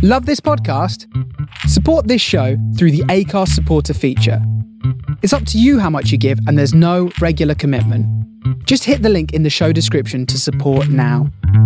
Love this podcast? Support this show through the Acast supporter feature. It's up to you how much you give, and there's no regular commitment. Just hit the link in the show description to support now.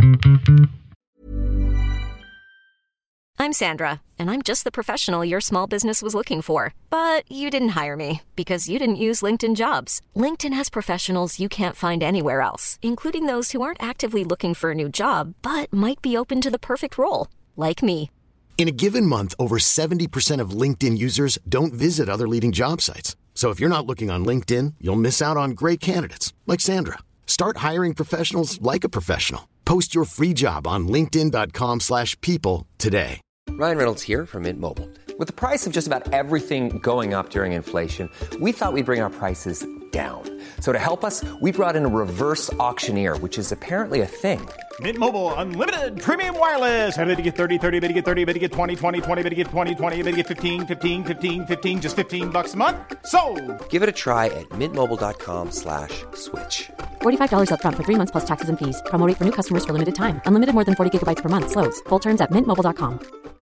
I'm Sandra, and I'm just the professional your small business was looking for. But you didn't hire me because you didn't use LinkedIn Jobs. LinkedIn has professionals you can't find anywhere else, including those who aren't actively looking for a new job, but might be open to the perfect role, like me. In a given month, over 70% of LinkedIn users don't visit other leading job sites. So if you're not looking on LinkedIn, you'll miss out on great candidates like Sandra. Start hiring professionals like a professional. Post your free job on linkedin.com/people today. Ryan Reynolds here from Mint Mobile. With the price of just about everything going up during inflation, we thought we'd bring our prices down. So to help us, we brought in a reverse auctioneer, which is apparently a thing. Mint Mobile Unlimited Premium Wireless. How to get 30, 30, bit to get 30, bit to get 20, 20, 20, bit to get 20, 20, bit to get 15, 15, 15, 15, just $15 a month? Sold! Give it a try at mintmobile.com/switch. $45 up front for 3 months plus taxes and fees. Promo rate for new customers for limited time. Unlimited more than 40 gigabytes per month. Slows full terms at mintmobile.com.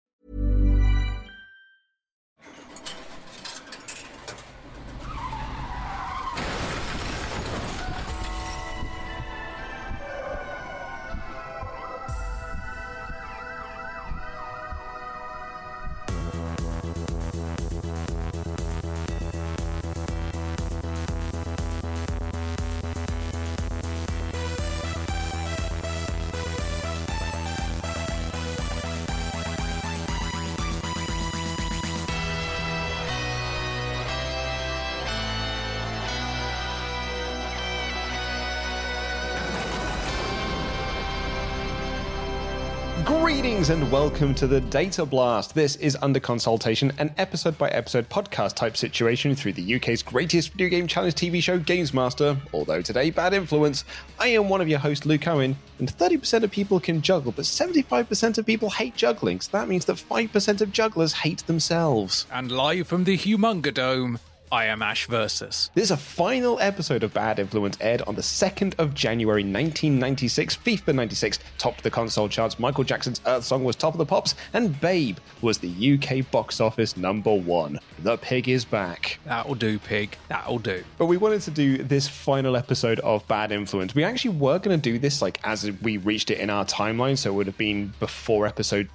Greetings and welcome to the Data Blast. This is under consultation, an episode-by-episode podcast type situation through the UK's greatest video game challenge TV show, Games Master. Although today, Bad Influence. I am one of your hosts, Luke Owen, and 30% of people can juggle, but 75% of people hate juggling, so that means that 5% of jugglers hate themselves. And live from the Humunga Dome, I am Ash Versus. This is a final episode of Bad Influence, aired on the 2nd of January 1996. FIFA 96 topped the console charts, Michael Jackson's Earth Song was top of the pops, and Babe was the UK box office #1. The pig is back. That'll do, pig. That'll do. But we wanted to do this final episode of Bad Influence. We actually were going to do this like as we reached it in our timeline, so it would have been before episode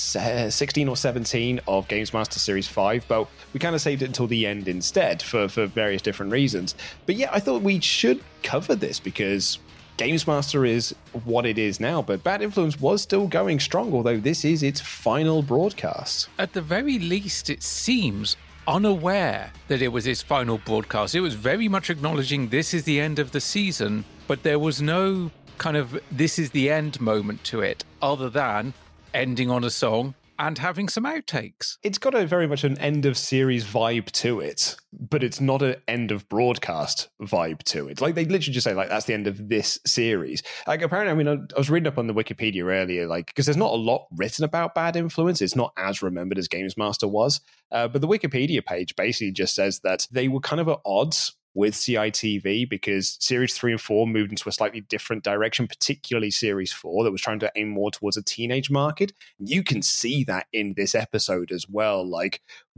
16 or 17 of Games Master Series 5, but we kind of saved it until the end instead. For various different reasons. But yeah, I thought we should cover this because Games Master is what it is now, but Bad Influence was still going strong, although this is its final broadcast. At the very least, it seems unaware that it was its final broadcast. It was very much acknowledging this is the end of the season, but there was no kind of this is the end moment to it, other than ending on a song and having some outtakes. It's got a very much an end of series vibe to it, but it's not an end of broadcast vibe to it. Like, they literally just say, like, that's the end of this series. Like, apparently, I mean, I was reading up on the Wikipedia earlier, like, because there's not a lot written about Bad Influence. It's not as remembered as Games Master was. But the Wikipedia page basically just says that they were kind of at odds with CITV because Series 3 and 4 moved into a slightly different direction, particularly Series 4 that was trying to aim more towards a teenage market. You can see that in this episode as well. Like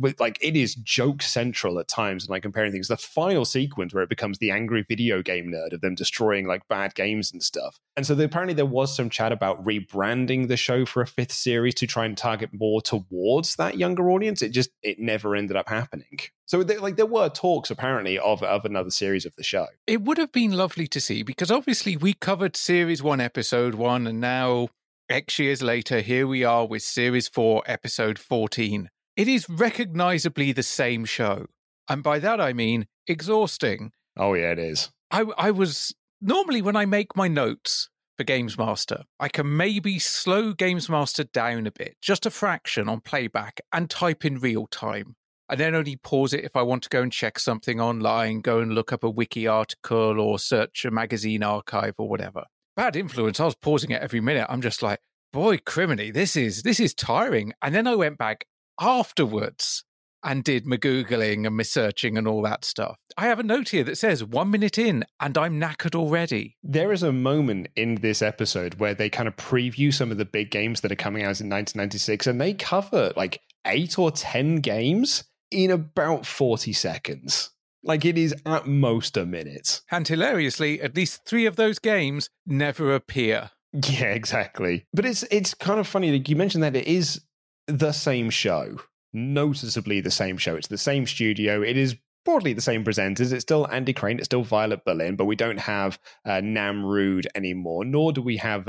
it is joke central at times and like comparing things. The final sequence where it becomes the angry video game nerd of them destroying like bad games and stuff. And so apparently there was some chat about rebranding the show for a 5th series to try and target more towards that younger audience. It never ended up happening. So there were talks apparently of another series of the show. It would have been lovely to see because obviously we covered Series 1, Episode 1, and now X years later, here we are with Series 4, Episode 14. It is recognisably the same show. And by that I mean exhausting. Oh yeah, it is. I was... Normally when I make my notes for Games Master, I can maybe slow Games Master down a bit, just a fraction on playback, and type in real time. And then only pause it if I want to go and check something online, go and look up a wiki article or search a magazine archive or whatever. Bad Influence, I was pausing it every minute. I'm just like, boy, criminy, this is tiring. And then I went back afterwards and did my Googling and my searching and all that stuff. I have a note here that says 1 minute in and I'm knackered already. There is a moment in this episode where they kind of preview some of the big games that are coming out in 1996, and they cover like 8 or 10 games in about 40 seconds. Like, it is at most a minute. And hilariously, at least 3 of those games never appear. Yeah, exactly. But it's kind of funny. Like, you mentioned that it is the same show. Noticeably the same show. It's the same studio. It is broadly the same presenters. It's still Andy Crane. It's still Violet Berlin, but we don't have Namrood anymore, nor do we have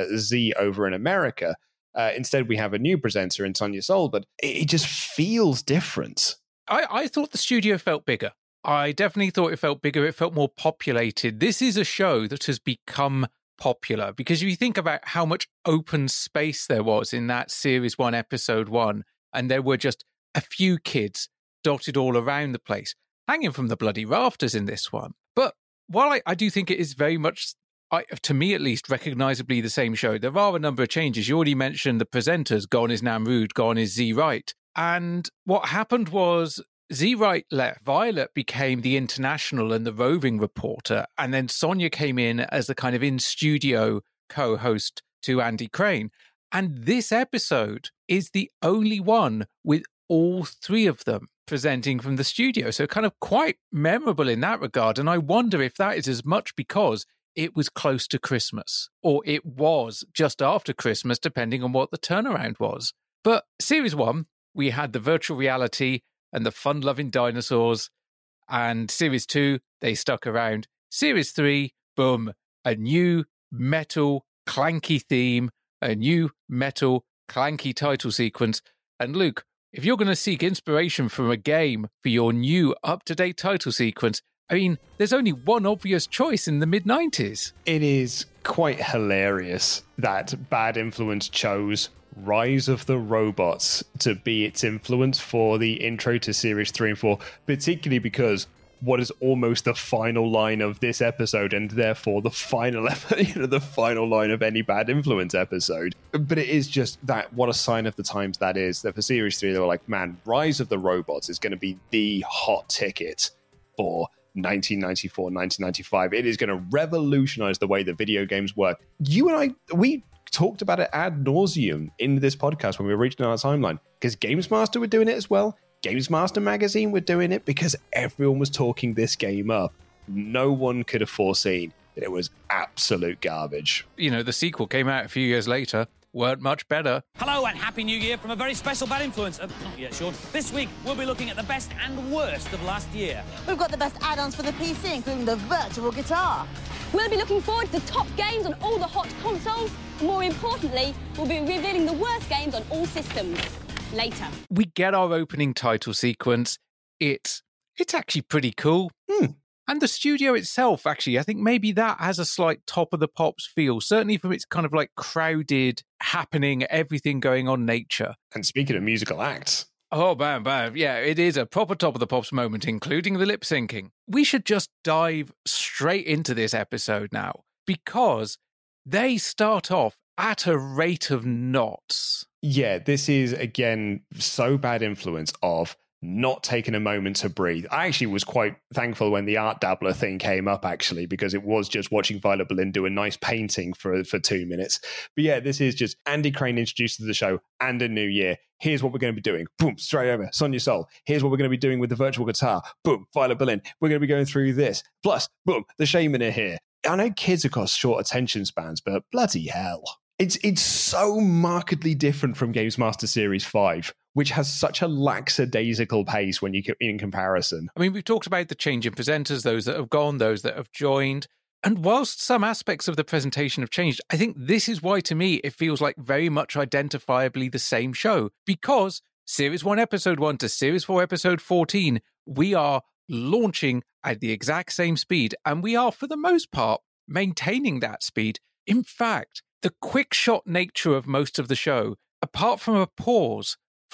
Z over in America. Instead, we have a new presenter in Sonia Sol, but it just feels different. I thought the studio felt bigger. I definitely thought it felt bigger. It felt more populated. This is a show that has become popular because if you think about how much open space there was in that Series 1, Episode 1, and there were just a few kids dotted all around the place, hanging from the bloody rafters in this one. But while I do think it is very much, to me at least, recognisably the same show, there are a number of changes. You already mentioned the presenters. Gone is Namrood, gone is Z Wright. And what happened was Z Wright left. Violet became the international and the roving reporter. And then Sonia came in as the kind of in-studio co-host to Andy Crane. And this episode is the only one with all 3 of them presenting from the studio. So kind of quite memorable in that regard. And I wonder if that is as much because it was close to Christmas or it was just after Christmas, depending on what the turnaround was. But Series 1, we had the virtual reality and the fun-loving dinosaurs. And Series 2, they stuck around. Series 3, boom, a new metal clanky theme, a new metal clanky title sequence. And Luke, if you're going to seek inspiration from a game for your new up-to-date title sequence, I mean, there's only one obvious choice in the mid-90s. It is quite hilarious that Bad Influence chose Rise of the Robots to be its influence for the intro to Series 3 and 4, particularly because what is almost the final line of this episode, and therefore the final, the final line of any Bad Influence episode. But it is just that, what a sign of the times that is, that for Series 3, they were like, man, Rise of the Robots is going to be the hot ticket for 1994, 1995. It is going to revolutionize the way that video games work. You and I, we talked about it ad nauseum in this podcast when we were reaching our timeline, because Games Master were doing it as well. Games Master Magazine were doing it because everyone was talking this game up. No one could have foreseen that it was absolute garbage. You know, the sequel came out a few years later, weren't much better. Hello and Happy New Year from a very special Bad Influence. Not yet, Sean. This week, we'll be looking at the best and worst of last year. We've got the best add-ons for the PC, including the virtual guitar. We'll be looking forward to the top games on all the hot consoles. More importantly, we'll be revealing the worst games on all systems. Later. We get our opening title sequence. It's actually pretty cool. And the studio itself, actually, I think maybe that has a slight Top of the Pops feel, certainly from its kind of like crowded, happening, everything going on nature. And speaking of musical acts. Oh, bam. Yeah, it is a proper Top of the Pops moment, including the lip syncing. We should just dive straight into this episode now, because they start off at a rate of knots. Yeah, this is, again, so Bad Influence of not taking a moment to breathe. I actually was quite thankful when the Art Dabbler thing came up, actually, because it was just watching Violet Berlin do a nice painting for 2 minutes. But yeah, this is just Andy Crane introduced to the show and a new year. Here's what we're going to be doing. Boom, straight over. Sonia Sol. Here's what we're going to be doing with the virtual guitar. Boom, Violet Berlin. We're going to be going through this. Plus, boom, the Shaman are here. I know kids have got short attention spans, but bloody hell. It's so markedly different from Games Master Series 5, which has such a lackadaisical pace when you in comparison. I mean, we've talked about the change in presenters, those that have gone, those that have joined. And whilst some aspects of the presentation have changed, I think this is why, to me, it feels like very much identifiably the same show. Because Series 1, Episode 1 to Series 4, Episode 14, we are launching at the exact same speed. And we are, for the most part, maintaining that speed. In fact, the quick shot nature of most of the show, apart from a pause for an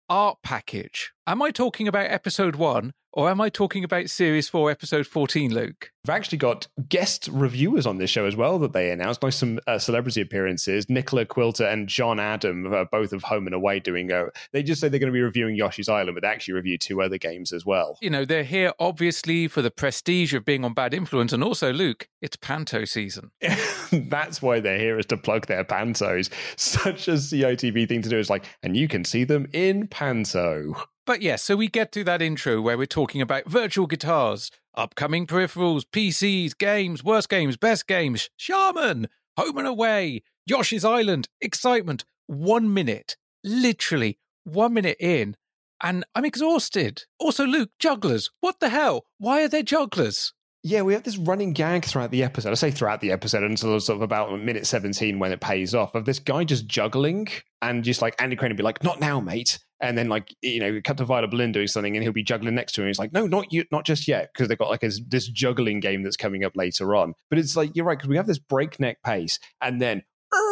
art package. Am I talking about episode 1 or am I talking about series 4, episode 14, Luke? We've actually got guest reviewers on this show as well that they announced. Nice some celebrity appearances. Nicola Quilter and John Adam, both of Home and Away, they just say they're going to be reviewing Yoshi's Island, but they actually review 2 other games as well. You know, they're here obviously for the prestige of being on Bad Influence, and also, Luke, it's Panto season. That's why they're here, is to plug their Pantos. Such a CITV thing to do. Is like, and you can see them in Panto. But yes, so we get to that intro where we're talking about virtual guitars, upcoming peripherals, PCs, games, worst games, best games, Shaman, Home and Away, Yoshi's Island, excitement. 1 minute, literally 1 minute in, and I'm exhausted. Also, Luke, jugglers. What the hell? Why are there jugglers? Yeah, we have this running gag throughout the episode. I say throughout the episode until sort of about minute 17 when it pays off, of this guy just juggling and just like Andy Crane would be like, not now, mate. And then like, you know, cut to Violet Berlin doing something and he'll be juggling next to him. He's like, no, not you, not just yet. Because they've got like this juggling game that's coming up later on. But it's like, you're right, because we have this breakneck pace and then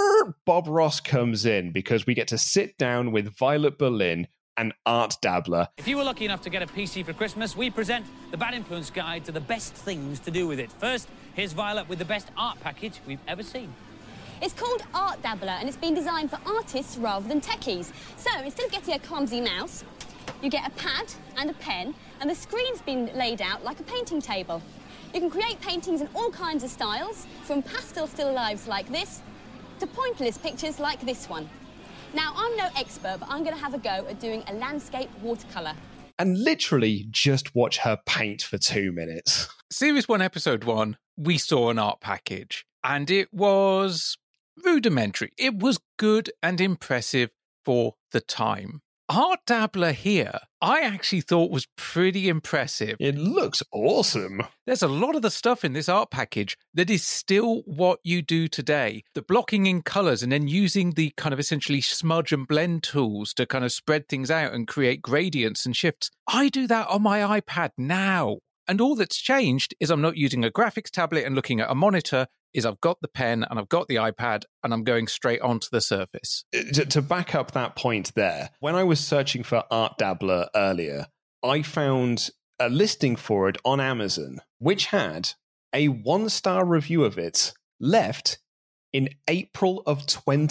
Bob Ross comes in because we get to sit down with Violet Berlin, an art dabbler. If you were lucky enough to get a PC for Christmas, we present the Bad Influence Guide to the best things to do with it. First, here's Violet with the best art package we've ever seen. It's called Art Dabbler, and it's been designed for artists rather than techies. So instead of getting a clumsy mouse, you get a pad and a pen, and the screen's been laid out like a painting table. You can create paintings in all kinds of styles, from pastel still lifes like this to pointless pictures like this one. Now, I'm no expert, but I'm going to have a go at doing a landscape watercolour. And literally just watch her paint for 2 minutes. Series 1, Episode 1, we saw an art package, and it was rudimentary. It was good and impressive for the time. Art Dabbler here, I actually thought was pretty impressive. It looks awesome. There's a lot of the stuff in this art package that is still what you do today. The blocking in colours and then using the kind of essentially smudge and blend tools to kind of spread things out and create gradients and shifts. I do that on my iPad now. And all that's changed is I'm not using a graphics tablet and looking at a monitor, is I've got the pen and I've got the iPad and I'm going straight onto the Surface. To back up that point there, when I was searching for Art Dabbler earlier, I found a listing for it on Amazon, which had a 1-star review of it left in April of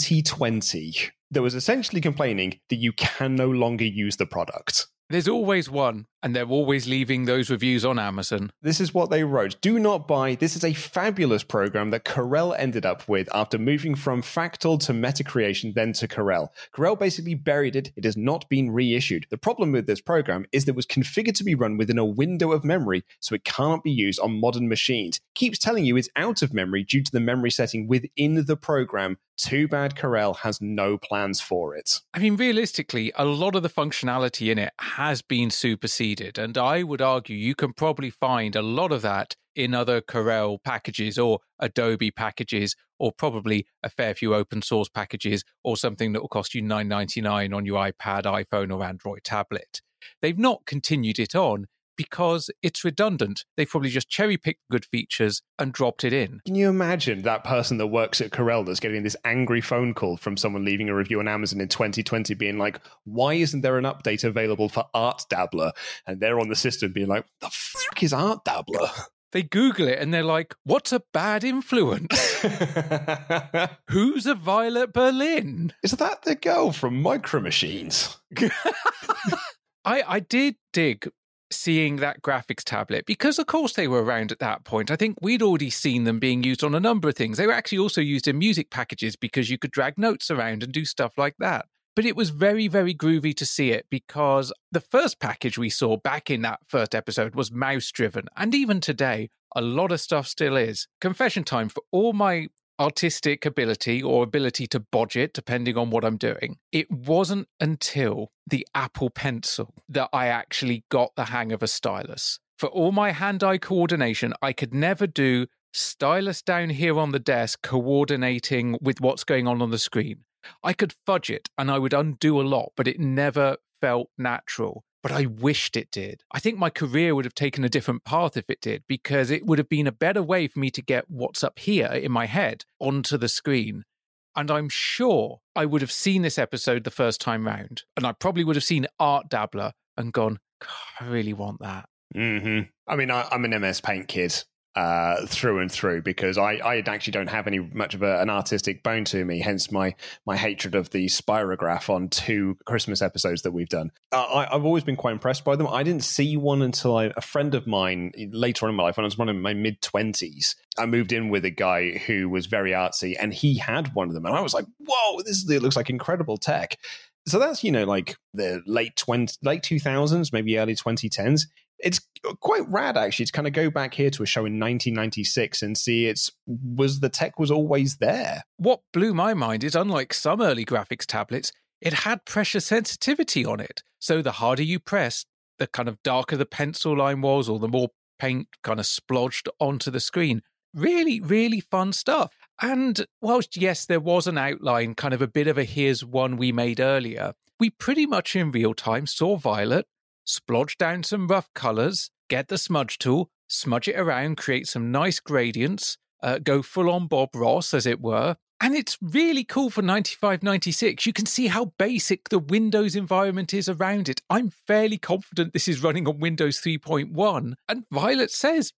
2020. That was essentially complaining that you can no longer use the product. There's always one, and they're always leaving those reviews on Amazon. This is what they wrote. Do not buy. This is a fabulous program that Corel ended up with after moving from Fractal to Metacreation, then to Corel. Corel basically buried it. It has not been reissued. The problem with this program is that it was configured to be run within a window of memory, so it can't be used on modern machines. Keeps telling you it's out of memory due to the memory setting within the program. Too bad Corel has no plans for it. I mean, realistically, a lot of the functionality in it has been superseded, and I would argue you can probably find a lot of that in other Corel packages or Adobe packages, or probably a fair few open source packages, or something that will cost you $9.99 on your iPad, iPhone, or Android tablet. They've not continued it on because it's redundant. They've probably just cherry-picked good features and dropped it in. Can you imagine that person that works at Corel that's getting this angry phone call from someone leaving a review on Amazon in 2020 being like, why isn't there an update available for Art Dabbler? And they're on the system being like, the fuck is Art Dabbler? They Google it and they're like, what's a bad influence? Who's a Violet Berlin? Is that the girl from Micro Machines? I did dig seeing that graphics tablet because, of course, they were around at that point. I think we'd already seen them being used on a number of things. They were actually also used in music packages because you could drag notes around and do stuff like that. But it was very, very groovy to see it because the first package we saw back in that first episode was mouse-driven. And even today, a lot of stuff still is. Confession time, for all my artistic ability or ability to bodge it, depending on what I'm doing, it wasn't until the Apple Pencil that I actually got the hang of a stylus. For all my hand-eye coordination, I could never do stylus down here on the desk coordinating with what's going on the screen. I could fudge it and I would undo a lot, but it never felt natural. But I wished it did. I think my career would have taken a different path if it did, because it would have been a better way for me to get what's up here in my head onto the screen. And I'm sure I would have seen this episode the first time round. And I probably would have seen Art Dabbler and gone, God, I really want that. Mm-hmm. I mean, I'm an MS Paint kid through and through, because I actually don't have much of an artistic bone to me, hence my hatred of the spirograph on 2 Christmas episodes that we've done. I've always been quite impressed by them. I didn't see one until a friend of mine later on in my life, when I was in my mid-20s. I moved in with a guy who was very artsy, and he had one of them, and I was like, whoa, it looks like incredible tech. So that's, like the late 2000s, maybe early 2010s. It's quite rad, actually, to kind of go back here to a show in 1996 and see the tech was always there. What blew my mind is, unlike some early graphics tablets, it had pressure sensitivity on it. So the harder you pressed, the kind of darker the pencil line was, or the more paint kind of splodged onto the screen. Really, really fun stuff. And whilst, yes, there was an outline, kind of a bit of a here's one we made earlier, we pretty much in real time saw Violet splodge down some rough colours, get the smudge tool, smudge it around, create some nice gradients, go full on Bob Ross, as it were. And it's really cool for 95, 96. You can see how basic the Windows environment is around it. I'm fairly confident this is running on Windows 3.1. And Violet says,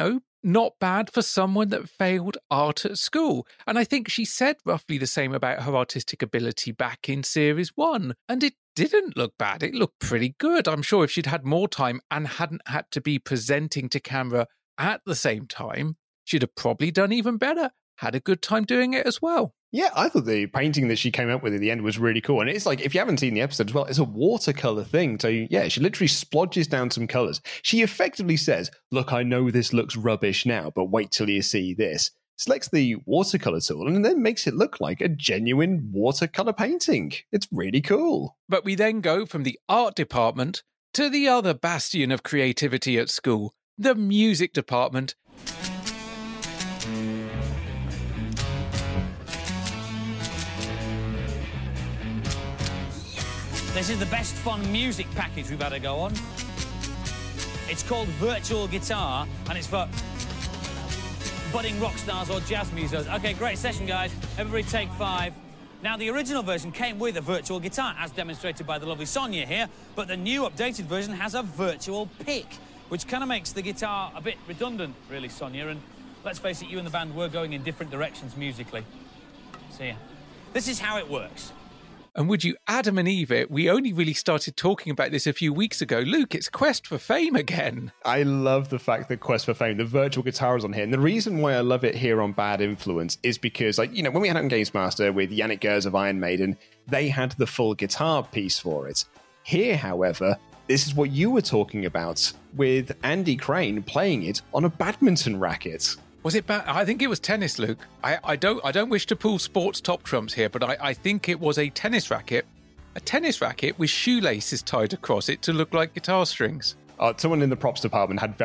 not bad for someone that failed art at school. And I think she said roughly the same about her artistic ability back in Series 1. And it didn't look bad. It looked pretty good. I'm sure if she'd had more time and hadn't had to be presenting to camera at the same time, she'd have probably done even better. Had a good time doing it as well. Yeah, I thought the painting that she came up with at the end was really cool. And it's like, if you haven't seen the episode as well, it's a watercolor thing. So yeah, she literally splodges down some colors. She effectively says, look, I know this looks rubbish now, but wait till you see this. Selects the watercolor tool and then makes it look like a genuine watercolor painting. It's really cool. But we then go from the art department to the other bastion of creativity at school, the music department. This is the best fun music package we've had to go on. It's called Virtual Guitar, and it's for budding rock stars or jazz musos. Okay, great session, guys. Everybody take 5. Now, the original version came with a virtual guitar, as demonstrated by the lovely Sonia here, but the new updated version has a virtual pick, which kind of makes the guitar a bit redundant, really, Sonia. And let's face it, you and the band were going in different directions musically. See ya. This is how it works. And would you Adam and Eve it? We only really started talking about this a few weeks ago. Luke, it's Quest for Fame again. I love the fact that Quest for Fame, the virtual guitar is on here. And the reason why I love it here on Bad Influence is because, when we had it on Games Master with Yannick Gers of Iron Maiden, they had the full guitar piece for it. Here, however, this is what you were talking about with Andy Crane playing it on a badminton racket. Was it bad? I think it was tennis, Luke. I don't wish to pull sports top trumps here, but I think it was a tennis racket with shoelaces tied across it to look like guitar strings. Someone in the props department had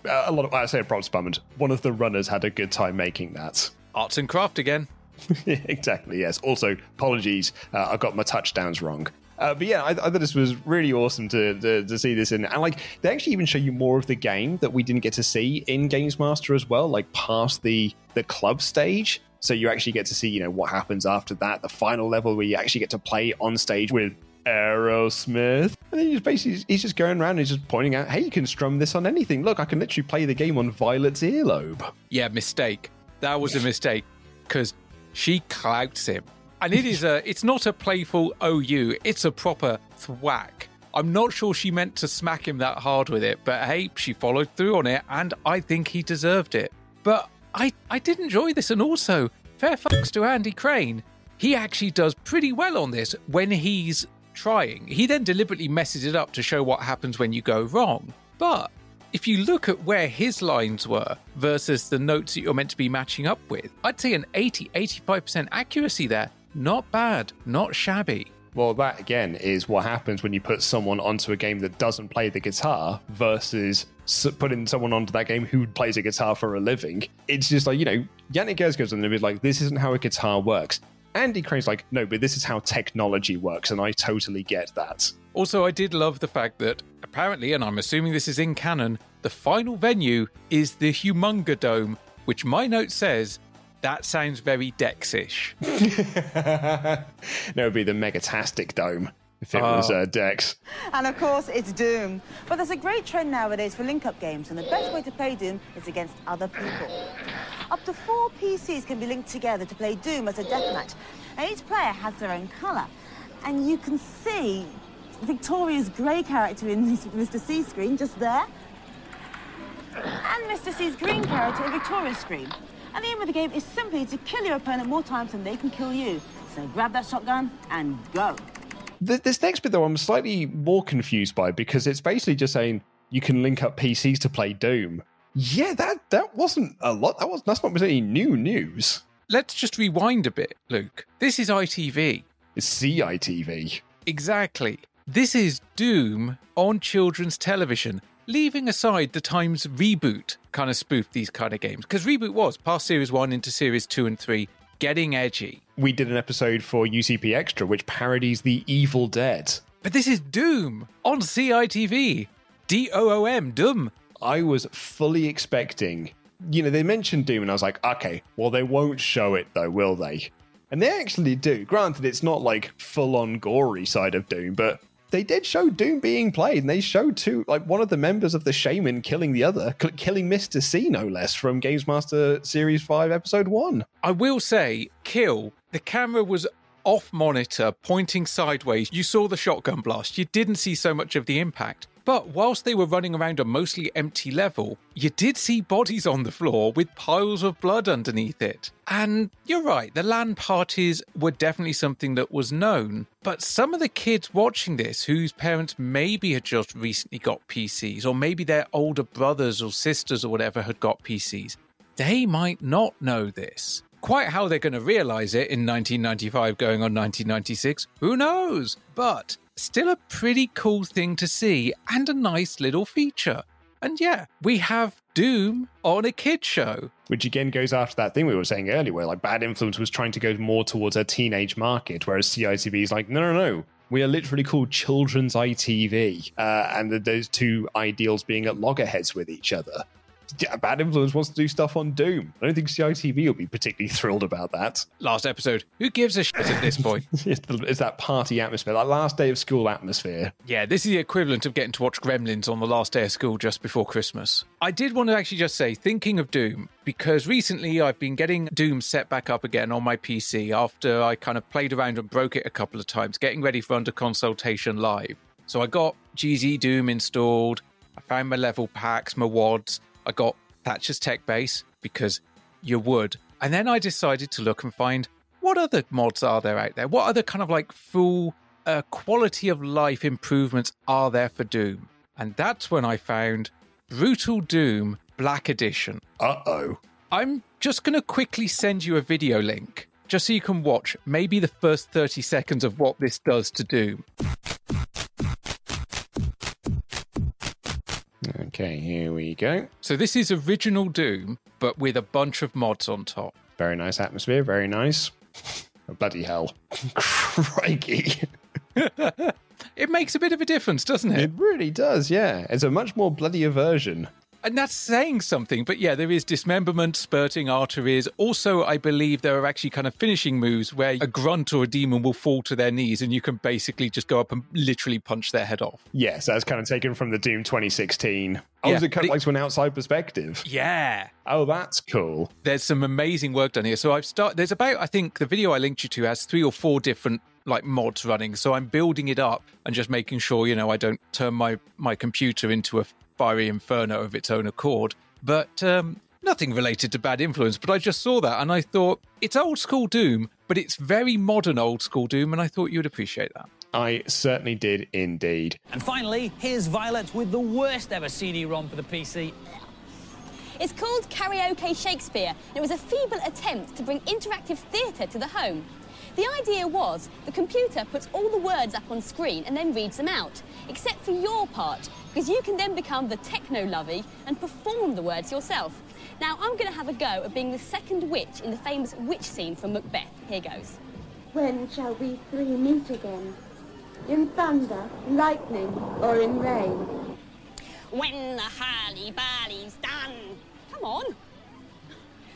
props department. One of the runners had a good time making that. Arts and craft again. Exactly, yes. Also, apologies, I got my touchdowns wrong. But yeah, I thought this was really awesome to see this in. And they actually even show you more of the game that we didn't get to see in Games Master as well, past the club stage. So you actually get to see, what happens after that, the final level where you actually get to play on stage with Aerosmith. And then he's just going around and he's just pointing out, hey, you can strum this on anything. Look, I can literally play the game on Violet's earlobe. Yeah, mistake. That was a mistake, because she clouts him. And it's not a playful OU, it's a proper thwack. I'm not sure she meant to smack him that hard with it, but hey, she followed through on it, and I think he deserved it. But I did enjoy this, and also, fair fucks to Andy Crane. He actually does pretty well on this when he's trying. He then deliberately messes it up to show what happens when you go wrong. But if you look at where his lines were versus the notes that you're meant to be matching up with, I'd say an 80-85% accuracy there. Not bad, not shabby. Well, that again is what happens when you put someone onto a game that doesn't play the guitar versus putting someone onto that game who plays a guitar for a living. It's just Yannick Gers goes on and is like, this isn't how a guitar works. Andy Crane's like, no, but this is how technology works, and I totally get that. Also, I did love the fact that apparently, and I'm assuming this is in canon, the final venue is the Humunga Dome, which my note says That sounds very Dex-ish. No, it would be the Megatastic Dome if it was Dex. And of course, it's Doom. But there's a great trend nowadays for link-up games, and the best way to play Doom is against other people. Up to 4 PCs can be linked together to play Doom as a deathmatch. And each player has their own colour. And you can see Victoria's grey character in Mr. C's screen just there. And Mr. C's green character in Victoria's screen. And the aim of the game is simply to kill your opponent more times than they can kill you. So grab that shotgun and go. This next bit, though, I'm slightly more confused by, because it's basically just saying you can link up PCs to play Doom. Yeah, that wasn't a lot. That's not any new news. Let's just rewind a bit, Luke. This is ITV. It's CITV. Exactly. This is Doom on children's television, leaving aside the Times Reboot kind of spoofed these kind of games. Because Reboot was past Series 1 into Series 2 and 3, getting edgy. We did an episode for UCP Extra, which parodies The Evil Dead. But this is Doom on CITV. DOOM, Doom. I was fully expecting, they mentioned Doom, and I was like, okay, well, they won't show it, though, will they? And they actually do. Granted, it's not like full-on gory side of Doom, but they did show Doom being played, and they showed one of the members of the Shaman killing the other, killing Mr. C, no less, from Games Master Series 5, Episode 1. I will say, the camera was off monitor, pointing sideways. You saw the shotgun blast. You didn't see so much of the impact. But whilst they were running around a mostly empty level, you did see bodies on the floor with piles of blood underneath it. And you're right, the LAN parties were definitely something that was known. But some of the kids watching this, whose parents maybe had just recently got PCs, or maybe their older brothers or sisters or whatever had got PCs, they might not know this. Quite how they're going to realise it in 1995 going on 1996, who knows? But still a pretty cool thing to see, and a nice little feature. And yeah, we have Doom on a kid show. Which again goes after that thing we were saying earlier, where Bad Influence was trying to go more towards a teenage market, whereas CITV is like, no. We are literally called children's ITV, and those two ideals being at loggerheads with each other. Yeah, Bad Influence wants to do stuff on Doom. I don't think CITV will be particularly thrilled about that. Last episode. Who gives a shit at this point? It's that party atmosphere, that last day of school atmosphere. Yeah, this is the equivalent of getting to watch Gremlins on the last day of school just before Christmas. I did want to actually just say, thinking of Doom, because recently I've been getting Doom set back up again on my PC after I kind of played around and broke it a couple of times, getting ready for Under Consultation Live. So I got GZ Doom installed, I found my level packs, my WODs, I got Thatcher's Tech Base, because you would. And then I decided to look and find what other mods are there out there? What other kind of full quality of life improvements are there for Doom? And that's when I found Brutal Doom Black Edition. Uh-oh. I'm just going to quickly send you a video link, just so you can watch maybe the first 30 seconds of what this does to Doom. Okay, here we go. So this is original Doom, but with a bunch of mods on top. Very nice atmosphere, very nice. Oh, bloody hell. Crikey. It makes a bit of a difference, doesn't it? It really does, yeah. It's a much more bloodier version. And that's saying something, but yeah, there is dismemberment, spurting arteries. Also, I believe there are actually kind of finishing moves where a grunt or a demon will fall to their knees and you can basically just go up and literally punch their head off. Yes, that's kind of taken from the Doom 2016. Oh, Yeah, is it kind of but like to an outside perspective? Yeah. Oh, that's cool. There's some amazing work done here. So there's about, I think the video I linked you to has 3 or 4 different mods running. So I'm building it up and just making sure, I don't turn my computer into a fiery inferno of its own accord. But nothing related to Bad Influence. But I just saw that and I thought, it's old school Doom, but it's very modern old school Doom, and I thought you'd appreciate that. I certainly did indeed. And finally, here's Violet with the worst ever CD-ROM for the PC. It's called Karaoke Shakespeare, and it was a feeble attempt to bring interactive theatre to the home. The idea was the computer puts all the words up on screen and then reads them out, except for your part, because you can then become the techno-lovey and perform the words yourself. Now, I'm going to have a go at being the second witch in the famous witch scene from Macbeth. Here goes. When shall we 3 meet again? In thunder, lightning, or in rain? When the hurly-burly's done. Come on.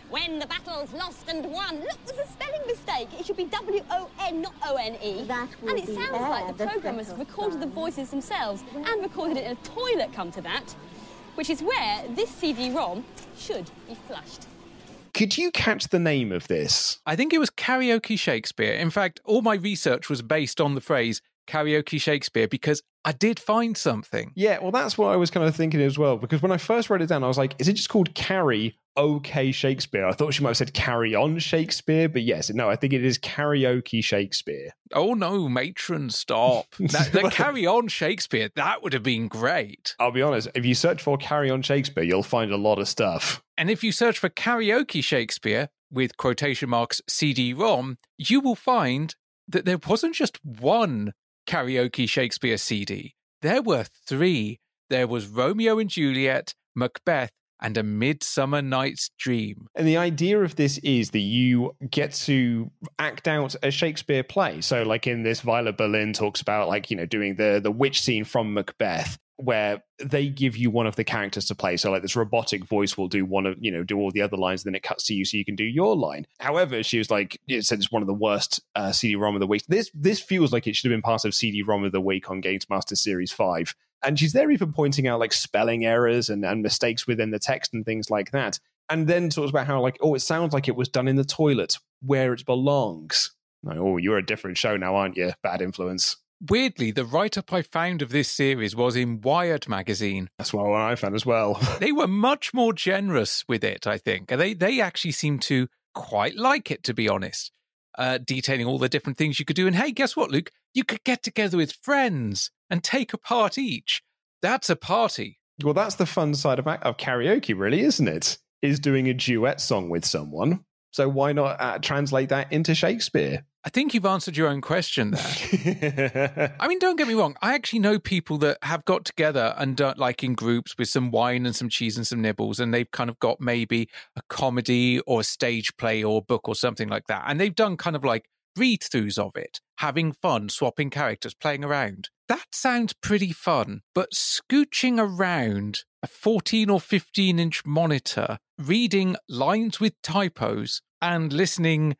When the battle's lost and won. Look, there's a spelling mistake. It should be W-O-N, not O-N-E. That will And it be sounds air, like the the programmers special recorded the song. voices themselves and recorded it in a toilet, come to that, which is where this CD-ROM should be flushed. Could you catch the name of this? I think it was Karaoke Shakespeare. In fact, all my research was based on the phrase Karaoke Shakespeare because I did find something. Yeah, well, that's what I was kind of thinking as well, because when I first wrote it down, I was like, is it just called Carrie OK Shakespeare? I thought she might have said Carry On Shakespeare, but yes, no, I think it is Karaoke Shakespeare. Oh no, matron, stop. That Carry On Shakespeare, that would have been great. I'll be honest, if you search for Carry On Shakespeare, you'll find a lot of stuff. And if you search for Karaoke Shakespeare, with quotation marks CD-ROM, you will find that there wasn't just one Karaoke Shakespeare CD. There were 3. There was Romeo and Juliet, Macbeth, and A Midsummer Night's Dream. And the idea of this is that you get to act out a Shakespeare play. So like in this, Violet Berlin talks about like, doing the witch scene from Macbeth, where they give you one of the characters to play. So like this robotic voice will do one of, do all the other lines, then it cuts to you so you can do your line. However, she was like, it said it's one of the worst CD-ROM of the week. This feels like it should have been part of CD-ROM of the week on Games Master Series 5. And she's there even pointing out like spelling errors and mistakes within the text and things like that. And then talks about how like, it sounds like it was done in the toilet where it belongs. Like, oh, you're a different show now, aren't you? Bad Influence. Weirdly, the write-up I found of this series was in Wired magazine. That's what I found as well. They were much more generous with it, I think. They actually seemed to quite like it, to be honest. Detailing all the different things you could do. And hey, guess what, Luke? You could get together with friends and take a part each. That's a party. Well, that's the fun side of karaoke, really, isn't it? Is doing a duet song with someone. So why not translate that into Shakespeare? I think you've answered your own question there. I mean, don't get me wrong. I actually know people that have got together and done like in groups with some wine and some cheese and some nibbles, and they've kind of got maybe a comedy or a stage play or a book or something like that. And they've done kind of like read-throughs of it, having fun, swapping characters, playing around. That sounds pretty fun, but scooching around a 14 or 15-inch monitor, reading lines with typos and listening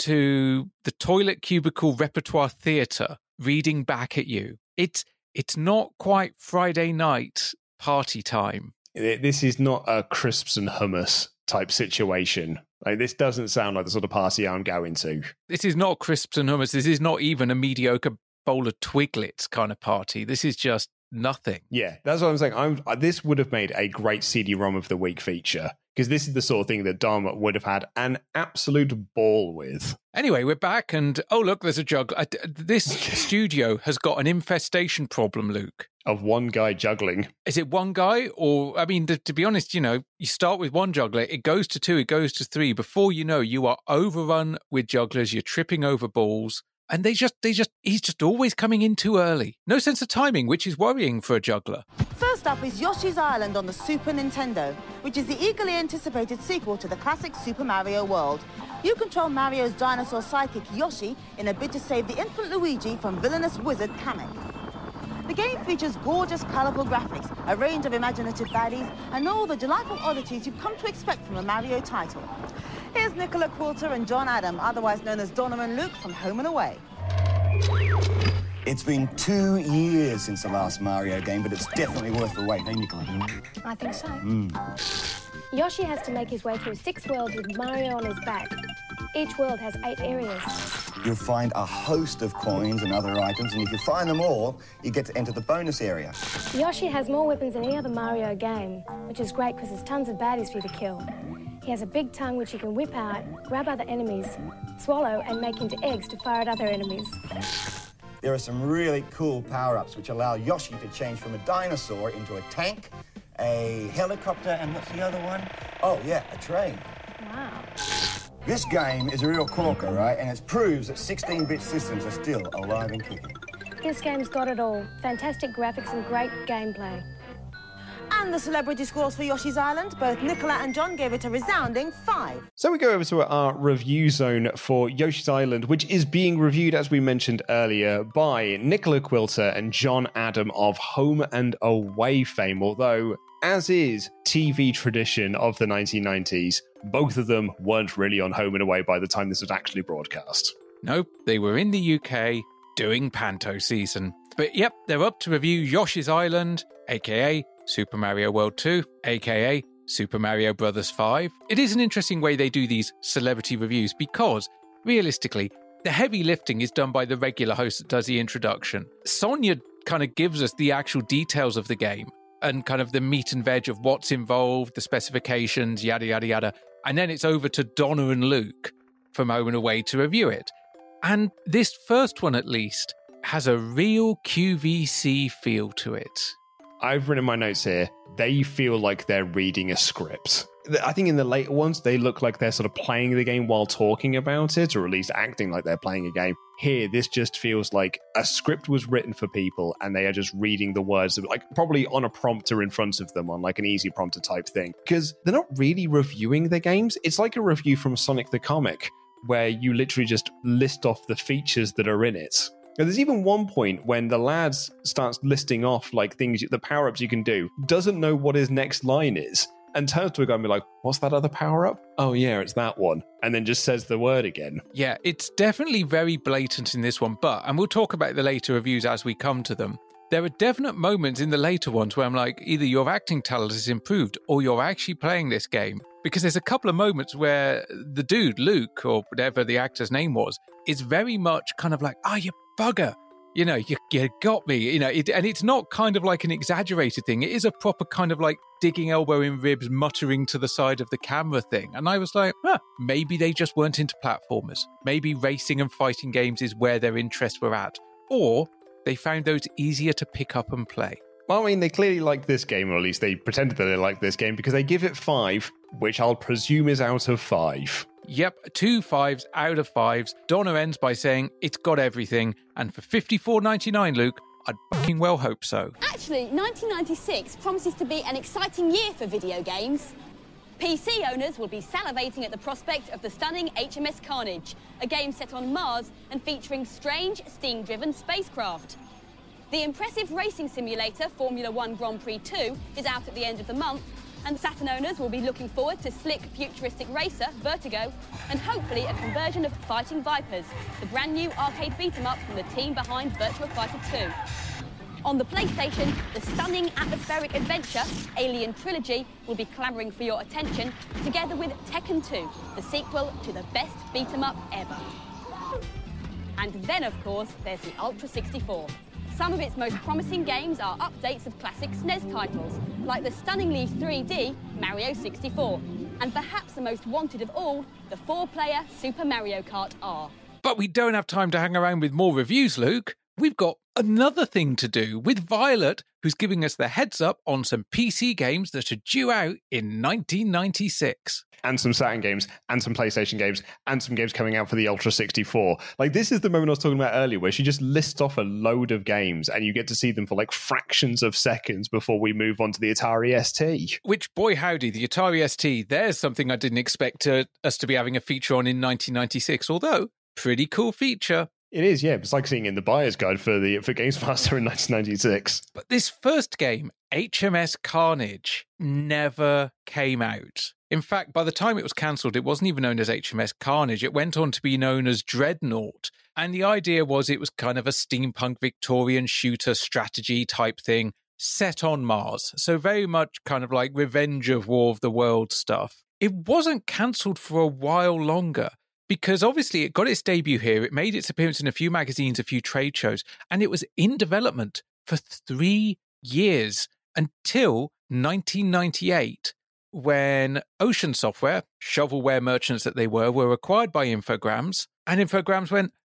to the toilet cubicle repertoire theatre reading back at you. It's not quite Friday night party time. This is not a crisps and hummus type situation. Like, this doesn't sound like the sort of party I'm going to. This is not crisps and hummus. This is not even a mediocre bowl of Twiglets kind of party. This is just nothing. Yeah, that's what I'm saying. This would have made a great CD-ROM of the week feature, because this is the sort of thing that Dom would have had an absolute ball with. Anyway, we're back, and oh, look, there's a juggler. This studio has got an infestation problem, Luke. Of one guy juggling. Is it one guy? Or, I mean, to be honest, you start with one juggler, it goes to 2, it goes to 3. Before you know, you are overrun with jugglers, you're tripping over balls. And he's just always coming in too early. No sense of timing, which is worrying for a juggler. First up is Yoshi's Island on the Super Nintendo, which is the eagerly anticipated sequel to the classic Super Mario World. You control Mario's dinosaur sidekick Yoshi in a bid to save the infant Luigi from villainous wizard Kamek. The game features gorgeous, colourful graphics, a range of imaginative baddies, and all the delightful oddities you've come to expect from a Mario title. Here's Nicola Quilter and John Adam, otherwise known as Donner and Luke from Home and Away. It's been 2 years since the last Mario game, but it's definitely worth the wait, eh, Nicola? I think so. Yoshi has to make his way through 6 worlds with Mario on his back. Each world has 8 areas. You'll find a host of coins and other items, and if you find them all, you get to enter the bonus area. Yoshi has more weapons than any other Mario game, which is great because there's tons of baddies for you to kill. He has a big tongue which he can whip out, grab other enemies, swallow and make into eggs to fire at other enemies. There are some really cool power-ups which allow Yoshi to change from a dinosaur into a tank, a helicopter, and what's the other one? Oh, yeah, a train. Wow. This game is a real corker, right? And it proves that 16-bit systems are still alive and kicking. This game's got it all. Fantastic graphics and great gameplay. And the celebrity scores for Yoshi's Island, both Nicola and John gave it a resounding 5. So we go over to our review zone for Yoshi's Island, which is being reviewed, as we mentioned earlier, by Nicola Quilter and John Adam of Home and Away fame, although, as is TV tradition of the 1990s, both of them weren't really on Home and Away by the time this was actually broadcast. Nope, they were in the UK doing Panto season. But yep, they're up to review Yoshi's Island, aka Super Mario World 2, aka Super Mario Bros. 5. It is an interesting way they do these celebrity reviews because, realistically, the heavy lifting is done by the regular host that does the introduction. Sonia kind of gives us the actual details of the game and kind of the meat and veg of what's involved, the specifications, yada, yada, yada. And then it's over to Donna and Luke from Home and Away to review it. And this first one, at least, has a real QVC feel to it. I've written my notes here. They feel like they're reading a script. I think in the later ones, they look like they're sort of playing the game while talking about it, or at least acting like they're playing a game. Here, this just feels like a script was written for people and they are just reading the words, like probably on a prompter in front of them, on like an easy prompter type thing. Because they're not really reviewing the games. It's like a review from Sonic the Comic, where you literally just list off the features that are in it. And there's even one point when the lad starts listing off like things, the power-ups you can do, doesn't know what his next line is, and turns to a guy and be like, what's that other power-up? Oh yeah, it's that one. And then just says the word again. Yeah, it's definitely very blatant in this one, but, and we'll talk about the later reviews as we come to them, there are definite moments in the later ones where I'm like, either your acting talent has improved or you're actually playing this game. Because there's a couple of moments where the dude, Luke, or whatever the actor's name was, is very much kind of like, you bugger. You know, you got me. You know, and it's not kind of like an exaggerated thing. It is a proper kind of like digging elbow in ribs, muttering to the side of the camera thing. And I was like, maybe they just weren't into platformers. Maybe racing and fighting games is where their interests were at. Or they found those easier to pick up and play. Well, I mean, they clearly like this game, or at least they pretended that they liked this game, because they give it 5, which I'll presume is out of 5. Yep, 2 5s out of 5s. Donna ends by saying it's got everything, and for $54.99, Luke, I'd fucking well hope so. Actually, 1996 promises to be an exciting year for video games. PC owners will be salivating at the prospect of the stunning HMS Carnage, a game set on Mars and featuring strange, steam-driven spacecraft. The impressive racing simulator Formula 1 Grand Prix 2 is out at the end of the month, and Saturn owners will be looking forward to slick, futuristic racer Vertigo, and hopefully a conversion of Fighting Vipers, the brand new arcade beat-em-up from the team behind Virtua Fighter 2. On the PlayStation, the stunning atmospheric adventure Alien Trilogy will be clamouring for your attention, together with Tekken 2, the sequel to the best beat-em-up ever. And then, of course, there's the Ultra 64. Some of its most promising games are updates of classic SNES titles, like the stunningly 3D Mario 64, and perhaps the most wanted of all, the 4-player Super Mario Kart R. But we don't have time to hang around with more reviews, Luke. We've got another thing to do with Violet, who's giving us the heads up on some PC games that are due out in 1996. And some Saturn games, and some PlayStation games, and some games coming out for the Ultra 64. Like, this is the moment I was talking about earlier, where she just lists off a load of games, and you get to see them for like fractions of seconds before we move on to the Atari ST. Which, boy howdy, the Atari ST, there's something I didn't expect us to be having a feature on in 1996, although, pretty cool feature. It is, yeah. It's like seeing in the buyer's guide for Games Master in 1996. But this first game, HMS Carnage, never came out. In fact, by the time it was cancelled, it wasn't even known as HMS Carnage. It went on to be known as Dreadnought. And the idea was it was kind of a steampunk Victorian shooter strategy type thing set on Mars. So very much kind of like Revenge of War of the World stuff. It wasn't cancelled for a while longer, because obviously it got its debut here. It made its appearance in a few magazines, a few trade shows, and it was in development for 3 years until 1998. When Ocean Software, shovelware merchants that they were acquired by Infogrames, and Infogrames went,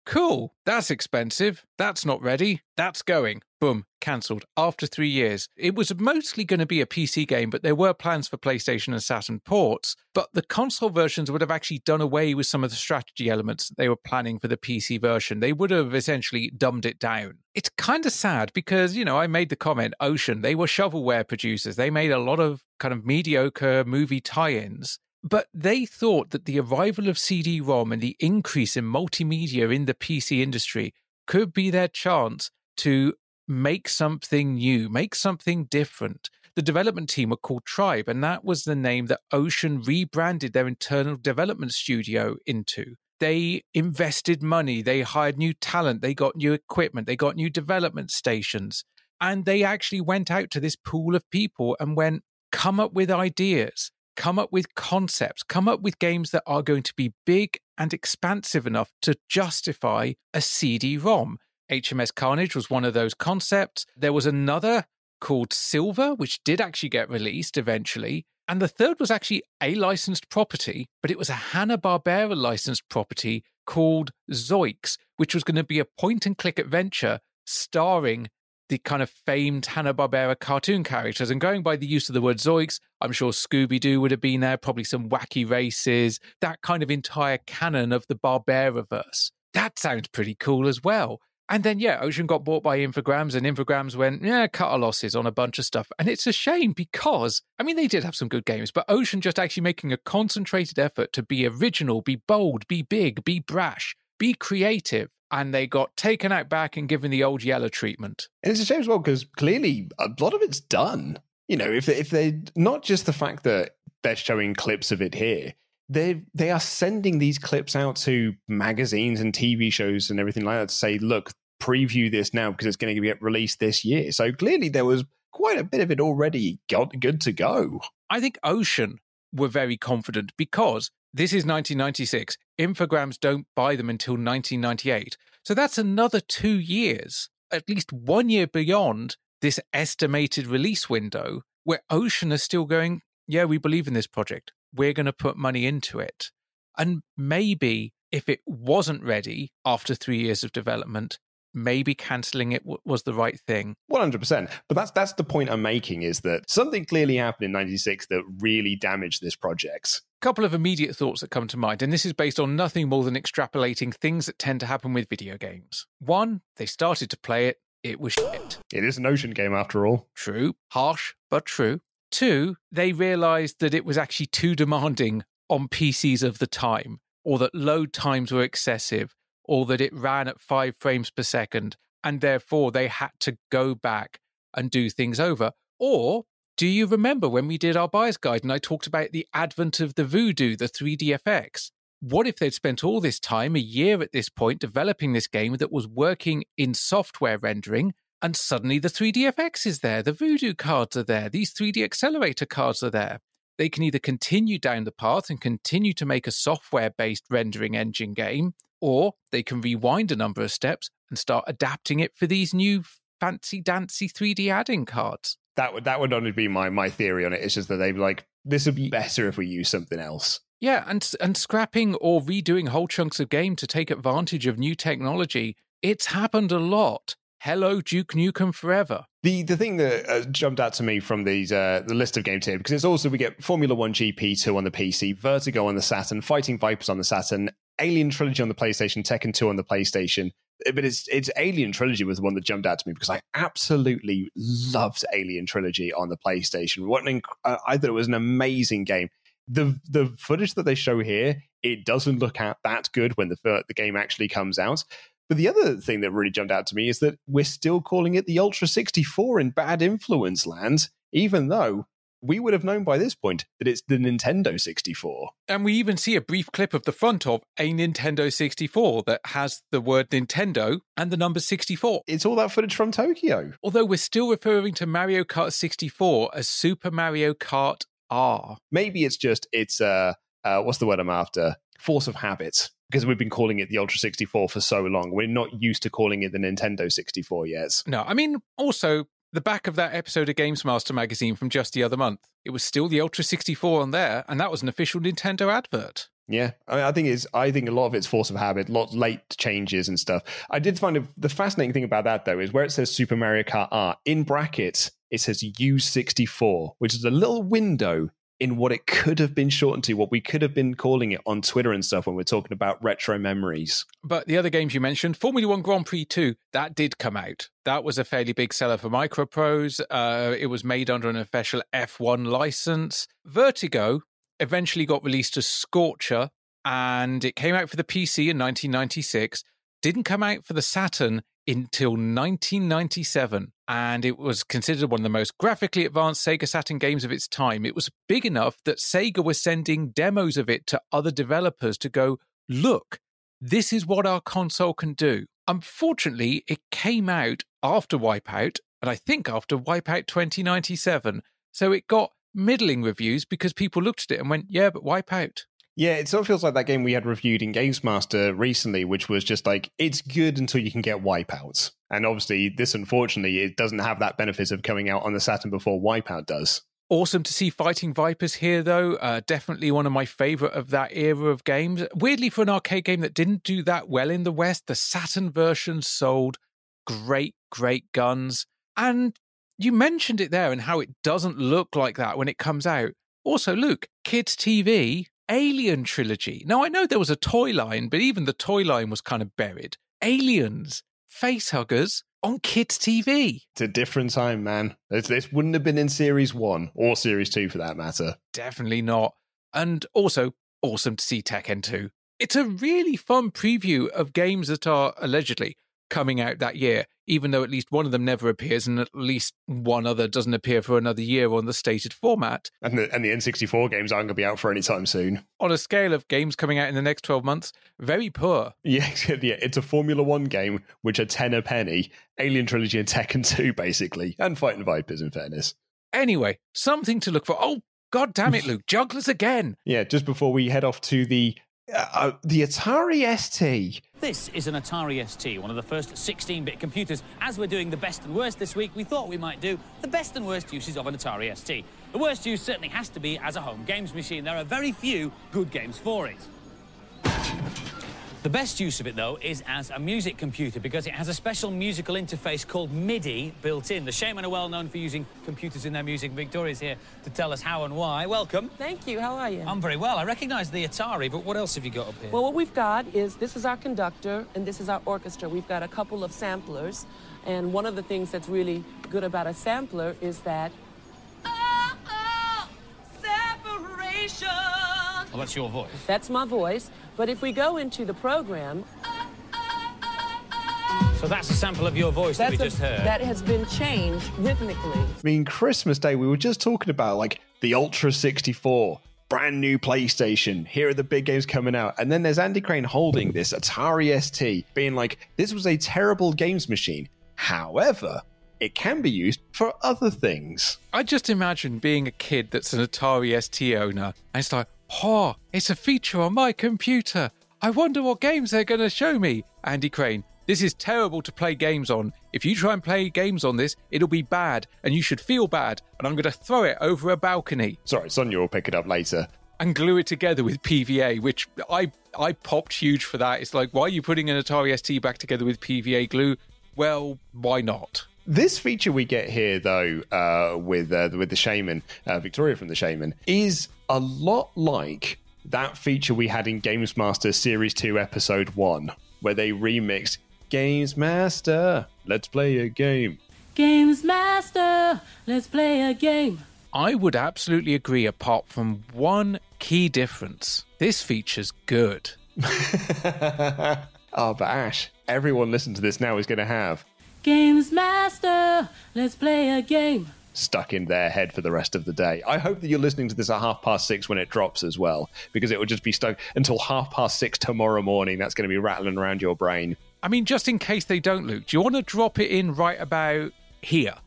Cool, that's expensive. That's not ready. That's going. Boom, cancelled after 3 years. It was mostly going to be a PC game, but there were plans for PlayStation and Saturn ports. But the console versions would have actually done away with some of the strategy elements that they were planning for the PC version. They would have essentially dumbed it down. It's kind of sad because, I made the comment, Ocean, they were shovelware producers. They made a lot of kind of mediocre movie tie-ins. But they thought that the arrival of CD-ROM and the increase in multimedia in the PC industry could be their chance to make something new, make something different. The development team were called Tribe, and that was the name that Ocean rebranded their internal development studio into. They invested money, they hired new talent, they got new equipment, they got new development stations, and they actually went out to this pool of people and went, come up with ideas. Come up with concepts, come up with games that are going to be big and expansive enough to justify a CD-ROM. HMS Carnage was one of those concepts. There was another called Silver, which did actually get released eventually. And the third was actually a licensed property, but it was a Hanna-Barbera licensed property called Zoiks, which was going to be a point-and-click adventure starring the kind of famed Hanna-Barbera cartoon characters. And going by the use of the word Zoiks, I'm sure Scooby-Doo would have been there, probably some wacky races, that kind of entire canon of the Barbera-verse. That sounds pretty cool as well. And then, Ocean got bought by Infogrames, and Infogrames went, cut our losses on a bunch of stuff. And it's a shame because, they did have some good games, but Ocean just actually making a concentrated effort to be original, be bold, be big, be brash, be creative. And they got taken out back and given the old yellow treatment. And it's a shame as well, because clearly a lot of it's done. If they not just the fact that they're showing clips of it here, they are sending these clips out to magazines and TV shows and everything like that to say, look, preview this now because it's going to get released this year. So clearly there was quite a bit of it already good to go. I think Ocean were very confident because this is 1996. Infogrames don't buy them until 1998. So that's another 2 years, at least 1 year beyond this estimated release window, where Ocean is still going, we believe in this project. We're going to put money into it. And maybe if it wasn't ready after 3 years of development, maybe cancelling it was the right thing. 100%. But that's the point I'm making, is that something clearly happened in 96 that really damaged this project. Couple of immediate thoughts that come to mind, and this is based on nothing more than extrapolating things that tend to happen with video games. One, they started to play it, it was shit. It is an Ocean game after all. True. Harsh, but true. Two, they realised that it was actually too demanding on PCs of the time, or that load times were excessive, or that it ran at 5 frames per second, and therefore they had to go back and do things over. Or, do you remember when we did our buyer's guide and I talked about the advent of the Voodoo, the 3DFX? What if they'd spent all this time, a year at this point, developing this game that was working in software rendering, and suddenly the 3DFX is there, the Voodoo cards are there, these 3D accelerator cards are there. They can either continue down the path and continue to make a software-based rendering engine game, or they can rewind a number of steps and start adapting it for these new fancy-dancy 3D add-in cards. That would only be my theory on it. It's just that they'd be like, this would be better if we use something else. Yeah, and scrapping or redoing whole chunks of game to take advantage of new technology, it's happened a lot. Hello, Duke Nukem Forever. The thing that jumped out to me from these the list of games here, because it's also, we get Formula 1 GP2 on the PC, Vertigo on the Saturn, Fighting Vipers on the Saturn, Alien Trilogy on the PlayStation, Tekken 2 on the PlayStation. But it's Alien Trilogy was the one that jumped out to me because I absolutely loved Alien Trilogy on the PlayStation. I thought it was an amazing game. The footage that they show here, it doesn't look that good when the game actually comes out. But the other thing that really jumped out to me is that we're still calling it the Ultra 64 in Bad Influence land, even though we would have known by this point that it's the Nintendo 64. And we even see a brief clip of the front of a Nintendo 64 that has the word Nintendo and the number 64. It's all that footage from Tokyo. Although we're still referring to Mario Kart 64 as Super Mario Kart R. Maybe it's what's the word I'm after? Force of habit. Because we've been calling it the Ultra 64 for so long. We're not used to calling it the Nintendo 64 yet. No, I mean, also, the back of that episode of Games Master magazine from just the other month, it was still the Ultra 64 on there, and that was an official Nintendo advert. Yeah, I think a lot of it's force of habit, late changes and stuff. I did find the fascinating thing about that, though, is where it says Super Mario Kart R, in brackets, it says U64, which is a little window in what it could have been shortened to, what we could have been calling it on Twitter and stuff when we're talking about retro memories. But the other games you mentioned, Formula 1 Grand Prix 2, that did come out. That was a fairly big seller for Microprose. It was made under an official F1 license. Vertigo eventually got released as Scorcher, and it came out for the PC in 1996. Didn't come out for the Saturn until 1997, and it was considered one of the most graphically advanced Sega Saturn games of its time. It was big enough that Sega was sending demos of it to other developers to go, look, this is what our console can do. Unfortunately, it came out after Wipeout, and I think after Wipeout 2097, so it got middling reviews because people looked at it and went, yeah, but Wipeout. Yeah, it sort of feels like that game we had reviewed in GamesMaster recently, which was just like, it's good until you can get Wipeouts. And obviously, this, unfortunately, it doesn't have that benefit of coming out on the Saturn before Wipeout does. Awesome to see Fighting Vipers here, though. Definitely one of my favourite of that era of games. Weirdly, for an arcade game that didn't do that well in the West, the Saturn version sold great guns. And you mentioned it there and how it doesn't look like that when it comes out. Also, Luke, Kids TV, Alien Trilogy. Now, I know there was a toy line, but even the toy line was kind of buried. Aliens, Facehuggers on Kids TV. It's a different time, man. This wouldn't have been in Series 1 or Series 2 for that matter. Definitely not. And also, awesome to see Tekken 2. It's a really fun preview of games that are allegedly coming out that year, even though at least one of them never appears and at least one other doesn't appear for another year on the stated format. And the N64 games aren't going to be out for any time soon. On a scale of games coming out in the next 12 months, very poor. Yeah, it's a Formula 1 game, which are 10 a penny, Alien Trilogy and Tekken 2, basically, and Fighting Vipers, in fairness. Anyway, something to look for. Oh, God damn it, Luke, Jugglers again. Yeah, just before we head off to the Atari ST. This is an Atari ST, one of the first 16-bit computers. As we're doing the best and worst this week, we thought we might do the best and worst uses of an Atari ST. The worst use certainly has to be as a home games machine. There are very few good games for it. The best use of it, though, is as a music computer because it has a special musical interface called MIDI built in. The Shaman are well known for using computers in their music. Victoria's here to tell us how and why. Welcome. Thank you. How are you? I'm very well. I recognise the Atari, but what else have you got up here? Well, what we've got is, this is our conductor, and this is our orchestra. We've got a couple of samplers, and one of the things that's really good about a sampler is that... separation! Well, that's your voice. That's my voice. But if we go into the program... So that's a sample of your voice that we just heard. That has been changed rhythmically. I mean, Christmas Day, we were just talking about, like, the Ultra 64, brand new PlayStation, here are the big games coming out. And then there's Andy Crane holding this Atari ST, being like, this was a terrible games machine. However, it can be used for other things. I just imagine being a kid that's an Atari ST owner, and it's like, oh, it's a feature on my computer. I wonder what games they're going to show me. Andy Crane, this is terrible to play games on. If you try and play games on this, it'll be bad, and you should feel bad, and I'm going to throw it over a balcony. Sorry, Sonia will pick it up later. And glue it together with PVA, which I popped huge for that. It's like, why are you putting an Atari ST back together with PVA glue? Well, why not? This feature we get here, though, with the Shaman, Victoria from the Shaman, is a lot like that feature we had in Games Master Series 2 Episode 1, where they remixed Games Master, let's play a game. Games Master, let's play a game. I would absolutely agree, apart from one key difference. This feature's good. Oh, but Ash, everyone listening to this now is going to have Games Master, let's play a game stuck in their head for the rest of the day. I hope that you're listening to this at 6:30 when it drops as well, because it will just be stuck until 6:30 tomorrow morning. That's going to be rattling around your brain. I mean, just in case they don't, Luke, do you want to drop it in right about here?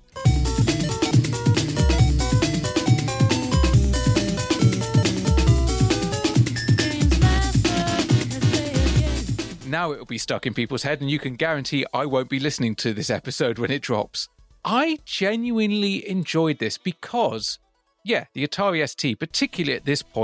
Now it will be stuck in people's head, and you can guarantee I won't be listening to this episode when it drops. I genuinely enjoyed this because, yeah, the Atari ST, particularly at this point,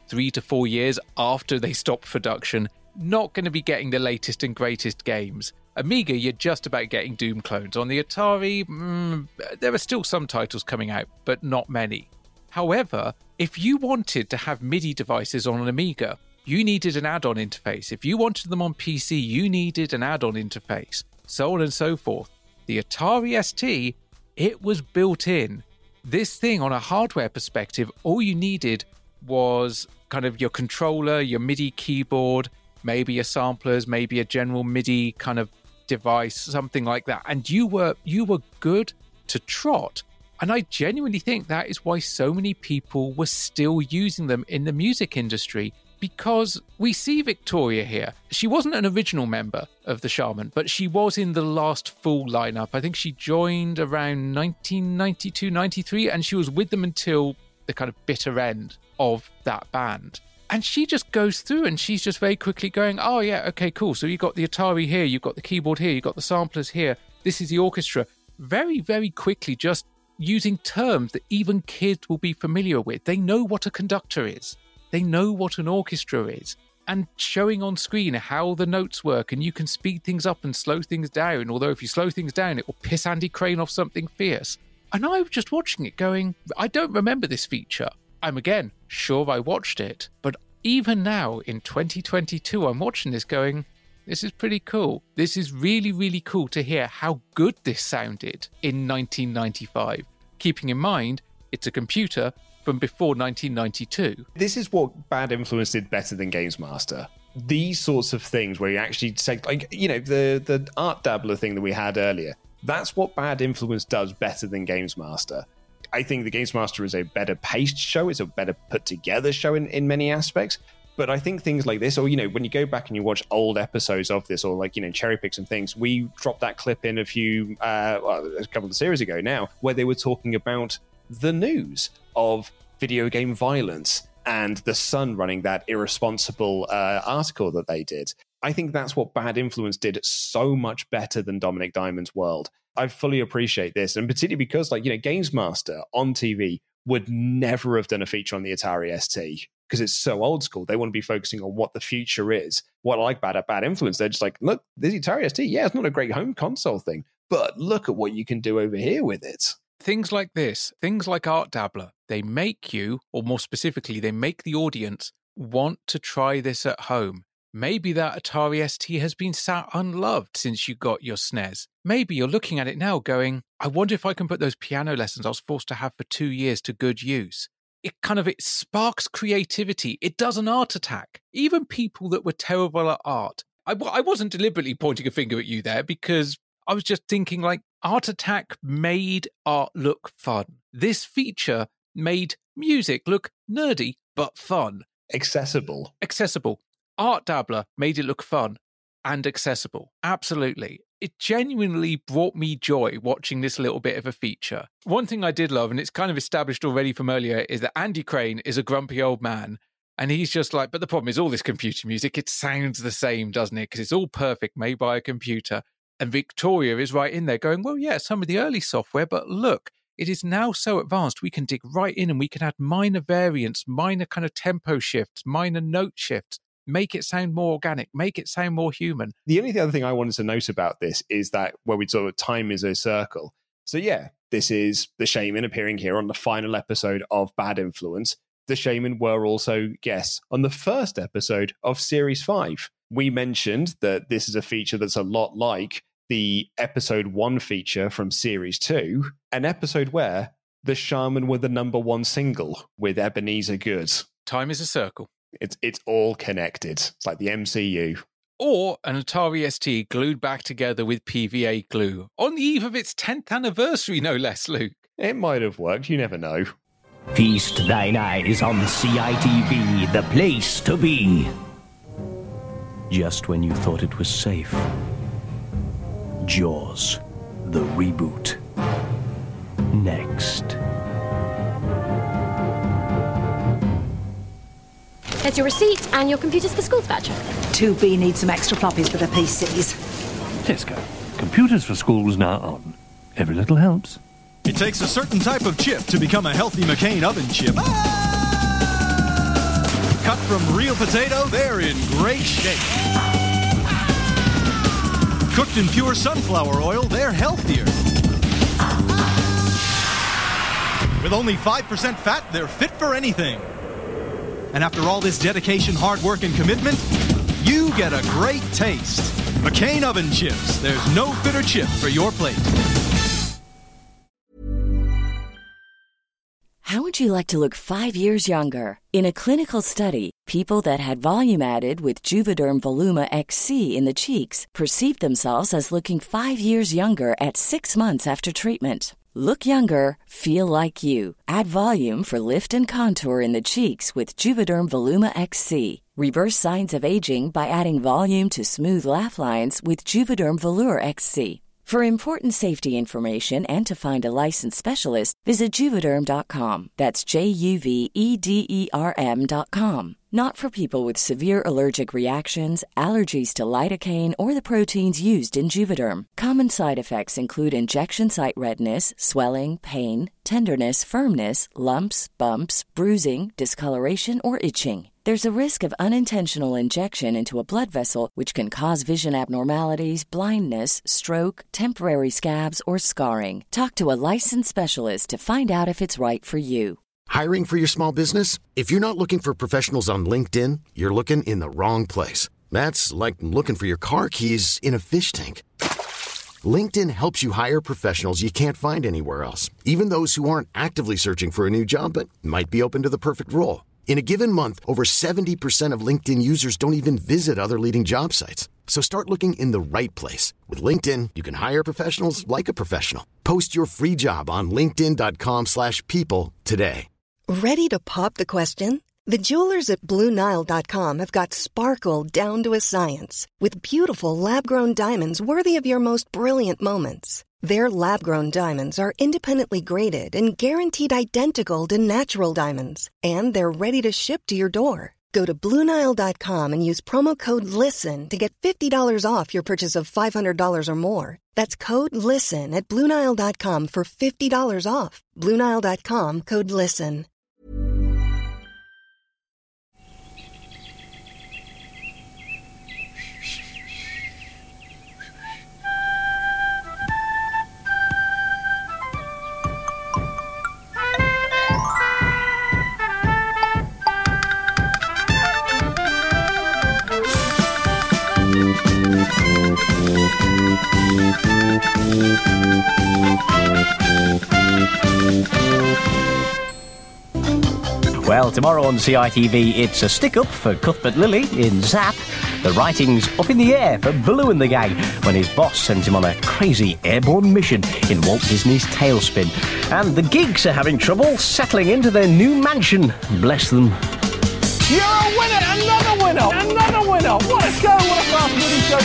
3 to 4 years after they stopped production, not going to be getting the latest and greatest games. Amiga, you're just about getting Doom clones. On the Atari, there are still some titles coming out, but not many. However, if you wanted to have MIDI devices on an Amiga, you needed an add-on interface. If you wanted them on PC, you needed an add-on interface, so on and so forth. The Atari ST, it was built in. This thing, on a hardware perspective, all you needed was kind of your controller, your MIDI keyboard, maybe your samplers, maybe a general MIDI kind of device, something like that. And you were good to trot. And I genuinely think that is why so many people were still using them in the music industry, because we see Victoria here. She wasn't an original member of the Shaman, but she was in the last full lineup. I think she joined around 1992, 93, and she was with them until the kind of bitter end of that band. And she just goes through and she's just very quickly going, oh yeah, okay, cool. So you've got the Atari here, you've got the keyboard here, you've got the samplers here. This is the orchestra. Very, very quickly just using terms that even kids will be familiar with. They know what a conductor is. They know what an orchestra is. And showing on screen how the notes work, and you can speed things up and slow things down. Although if you slow things down, it will piss Andy Crane off something fierce. And I was just watching it going, I don't remember this feature. I'm again sure I watched it. But even now in 2022, I'm watching this going, this is pretty cool. This is really, really cool to hear how good this sounded in 1995. Keeping in mind, it's a computer from before 1992. This is what Bad Influence did better than Games Master. These sorts of things where you actually say, like, you know, the Art Dabbler thing that we had earlier, that's what Bad Influence does better than Games Master. I think the Games Master is a better paced show. It's a better put together show in many aspects. But I think things like this, or, you know, when you go back and you watch old episodes of this, or like, you know, cherry picks and things, we dropped that clip in a couple of series ago now, where they were talking about the news of video game violence and The Sun running that irresponsible article that they did. I think that's what Bad Influence did so much better than Dominic Diamond's World. I fully appreciate this, and particularly because, like, you know, Games Master on TV would never have done a feature on the Atari ST because it's so old school. They want to be focusing on what the future is. What I like about Bad Influence, they're just like, look, the Atari ST, yeah, it's not a great home console thing, but look at what you can do over here with it. Things like this, things like Art Dabbler, they make you, or more specifically, they make the audience want to try this at home. Maybe that Atari ST has been sat unloved since you got your SNES. Maybe you're looking at it now going, I wonder if I can put those piano lessons I was forced to have for 2 years to good use. It sparks creativity. It does an art attack. Even people that were terrible at art. I wasn't deliberately pointing a finger at you there, because I was just thinking, like, Art Attack made art look fun. This feature made music look nerdy, but fun. Accessible. Art Dabbler made it look fun and accessible. Absolutely. It genuinely brought me joy watching this little bit of a feature. One thing I did love, and it's kind of established already from earlier, is that Andy Crane is a grumpy old man. And he's just like, but the problem is all this computer music, it sounds the same, doesn't it? Because it's all perfect, made by a computer. And Victoria is right in there going, well, yeah, some of the early software, but look, it is now so advanced, we can dig right in and we can add minor variants, minor kind of tempo shifts, minor note shifts, make it sound more organic, make it sound more human. The only other thing I wanted to note about this is that where we sort of time is a circle. So yeah, this is the Shaman appearing here on the final episode of Bad Influence. The Shaman were also guests on the first episode of Series 5. We mentioned that this is a feature that's a lot like the episode 1 feature from Series 2, an episode where the Shaman were the #1 single with Ebenezer Goode. Time is a circle. It's all connected. It's like the MCU. Or an Atari ST glued back together with PVA glue on the eve of its 10th anniversary, no less, Luke. It might have worked, you never know. Feast thine eyes on CITV, the place to be. Just when you thought it was safe. Jaws, the reboot. Next. There's your receipt and your computers for school's badge. 2B needs some extra floppies for their PCs. Tesco. Computers for schools now on. Every little helps. It takes a certain type of chip to become a healthy McCain oven chip. Cut from real potato, they're in great shape. Cooked in pure sunflower oil, they're healthier. With only 5% fat, they're fit for anything. And after all this dedication, hard work, and commitment, you get a great taste. McCain Oven Chips. There's no fitter chip for your plate. How would you like to look 5 years younger? In a clinical study, people that had volume added with Juvederm Voluma XC in the cheeks perceived themselves as looking 5 years younger at 6 months after treatment. Look younger, feel like you. Add volume for lift and contour in the cheeks with Juvederm Voluma XC. Reverse signs of aging by adding volume to smooth laugh lines with Juvederm Volure XC. For important safety information and to find a licensed specialist, visit Juvederm.com. That's JUVEDERM.com. Not for people with severe allergic reactions, allergies to lidocaine, or the proteins used in Juvederm. Common side effects include injection site redness, swelling, pain, tenderness, firmness, lumps, bumps, bruising, discoloration, or itching. There's a risk of unintentional injection into a blood vessel, which can cause vision abnormalities, blindness, stroke, temporary scabs, or scarring. Talk to a licensed specialist to find out if it's right for you. Hiring for your small business? If you're not looking for professionals on LinkedIn, you're looking in the wrong place. That's like looking for your car keys in a fish tank. LinkedIn helps you hire professionals you can't find anywhere else, even those who aren't actively searching for a new job but might be open to the perfect role. In a given month, over 70% of LinkedIn users don't even visit other leading job sites. So start looking in the right place. With LinkedIn, you can hire professionals like a professional. Post your free job on linkedin.com/people today. Ready to pop the question? The jewelers at BlueNile.com have got sparkle down to a science with beautiful lab-grown diamonds worthy of your most brilliant moments. Their lab-grown diamonds are independently graded and guaranteed identical to natural diamonds, and they're ready to ship to your door. Go to BlueNile.com and use promo code LISTEN to get $50 off your purchase of $500 or more. That's code LISTEN at BlueNile.com for $50 off. BlueNile.com, code LISTEN. Well, tomorrow on CITV, it's a stick-up for Cuthbert Lilly in Zap. The writing's up in the air for Baloo and the gang when his boss sends him on a crazy airborne mission in Walt Disney's Tailspin. And the geeks are having trouble settling into their new mansion. Bless them. You're a winner! Another winner! Another winner! What a go! What a fast-moving show!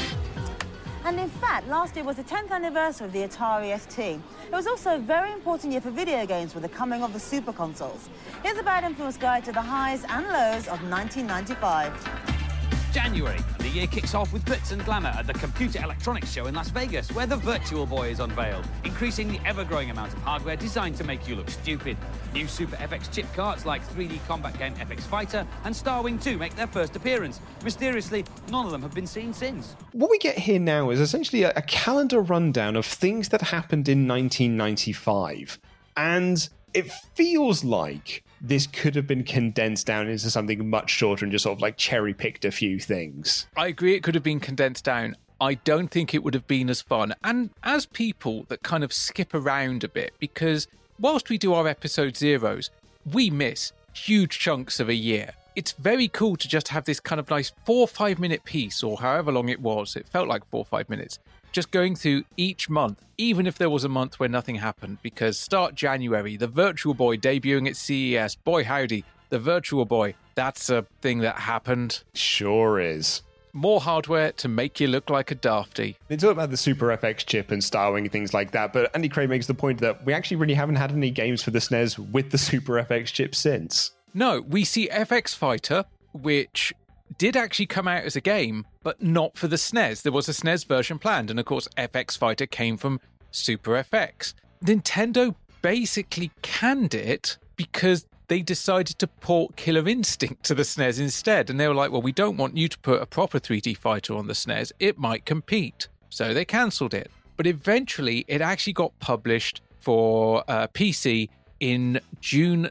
And in fact, last year was the 10th anniversary of the Atari ST. It was also a very important year for video games with the coming of the super consoles. Here's a bad influence guide to the highs and lows of 1995. January, and the year kicks off with glitz and glamour at the Computer Electronics Show in Las Vegas, where the Virtual Boy is unveiled, increasing the ever-growing amount of hardware designed to make you look stupid. New Super FX chip carts like 3D combat game FX Fighter and Starwing 2 make their first appearance. Mysteriously, none of them have been seen since. What we get here now is essentially a calendar rundown of things that happened in 1995. And it feels like this could have been condensed down into something much shorter and just sort of like cherry-picked a few things. I agree it could have been condensed down. I don't think it would have been as fun. And as people that kind of skip around a bit, because whilst we do our episode zeros, we miss huge chunks of a year. It's very cool to just have this kind of nice 4 or 5 minute piece, or however long it was. It felt like 4 or 5 minutes. Just going through each month, even if there was a month where nothing happened, because start January, the Virtual Boy debuting at CES, boy howdy, the Virtual Boy, that's a thing that happened. Sure is. More hardware to make you look like a dafty. They talk about the Super FX chip and Starwing and things like that, but Andy Craig makes the point that we actually really haven't had any games for the SNES with the Super FX chip since. No, we see FX Fighter, which did actually come out as a game, but not for the SNES. There was a SNES version planned, and of course FX Fighter came from Super FX. Nintendo basically canned it because they decided to port Killer Instinct to the SNES instead. And they were like, well, we don't want you to put a proper 3D fighter on the SNES. It might compete. So they cancelled it. But eventually, it actually got published for PC in June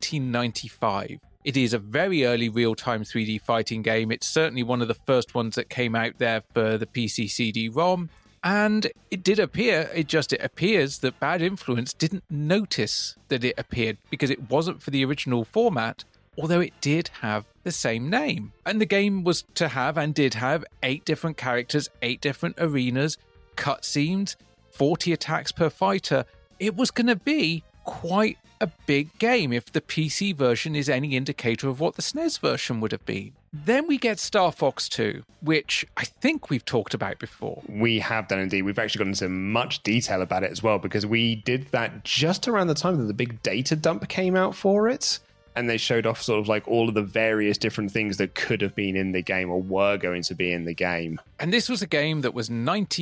1995. It is a very early real-time 3D fighting game. It's certainly one of the first ones that came out there for the PC CD-ROM. And it did appear, it appears that Bad Influence didn't notice that it appeared because it wasn't for the original format, although it did have the same name. And the game was to have and did have 8 different characters, 8 different arenas, cutscenes, 40 attacks per fighter. It was going to be quite a big game if the PC version is any indicator of what the SNES version would have been. Then we get Star Fox 2, which I think we've talked about before. We have done indeed. We've actually gone into much detail about it as well, because we did that just around the time that the big data dump came out for it. And they showed off sort of like all of the various different things that could have been in the game or were going to be in the game. And this was a game that was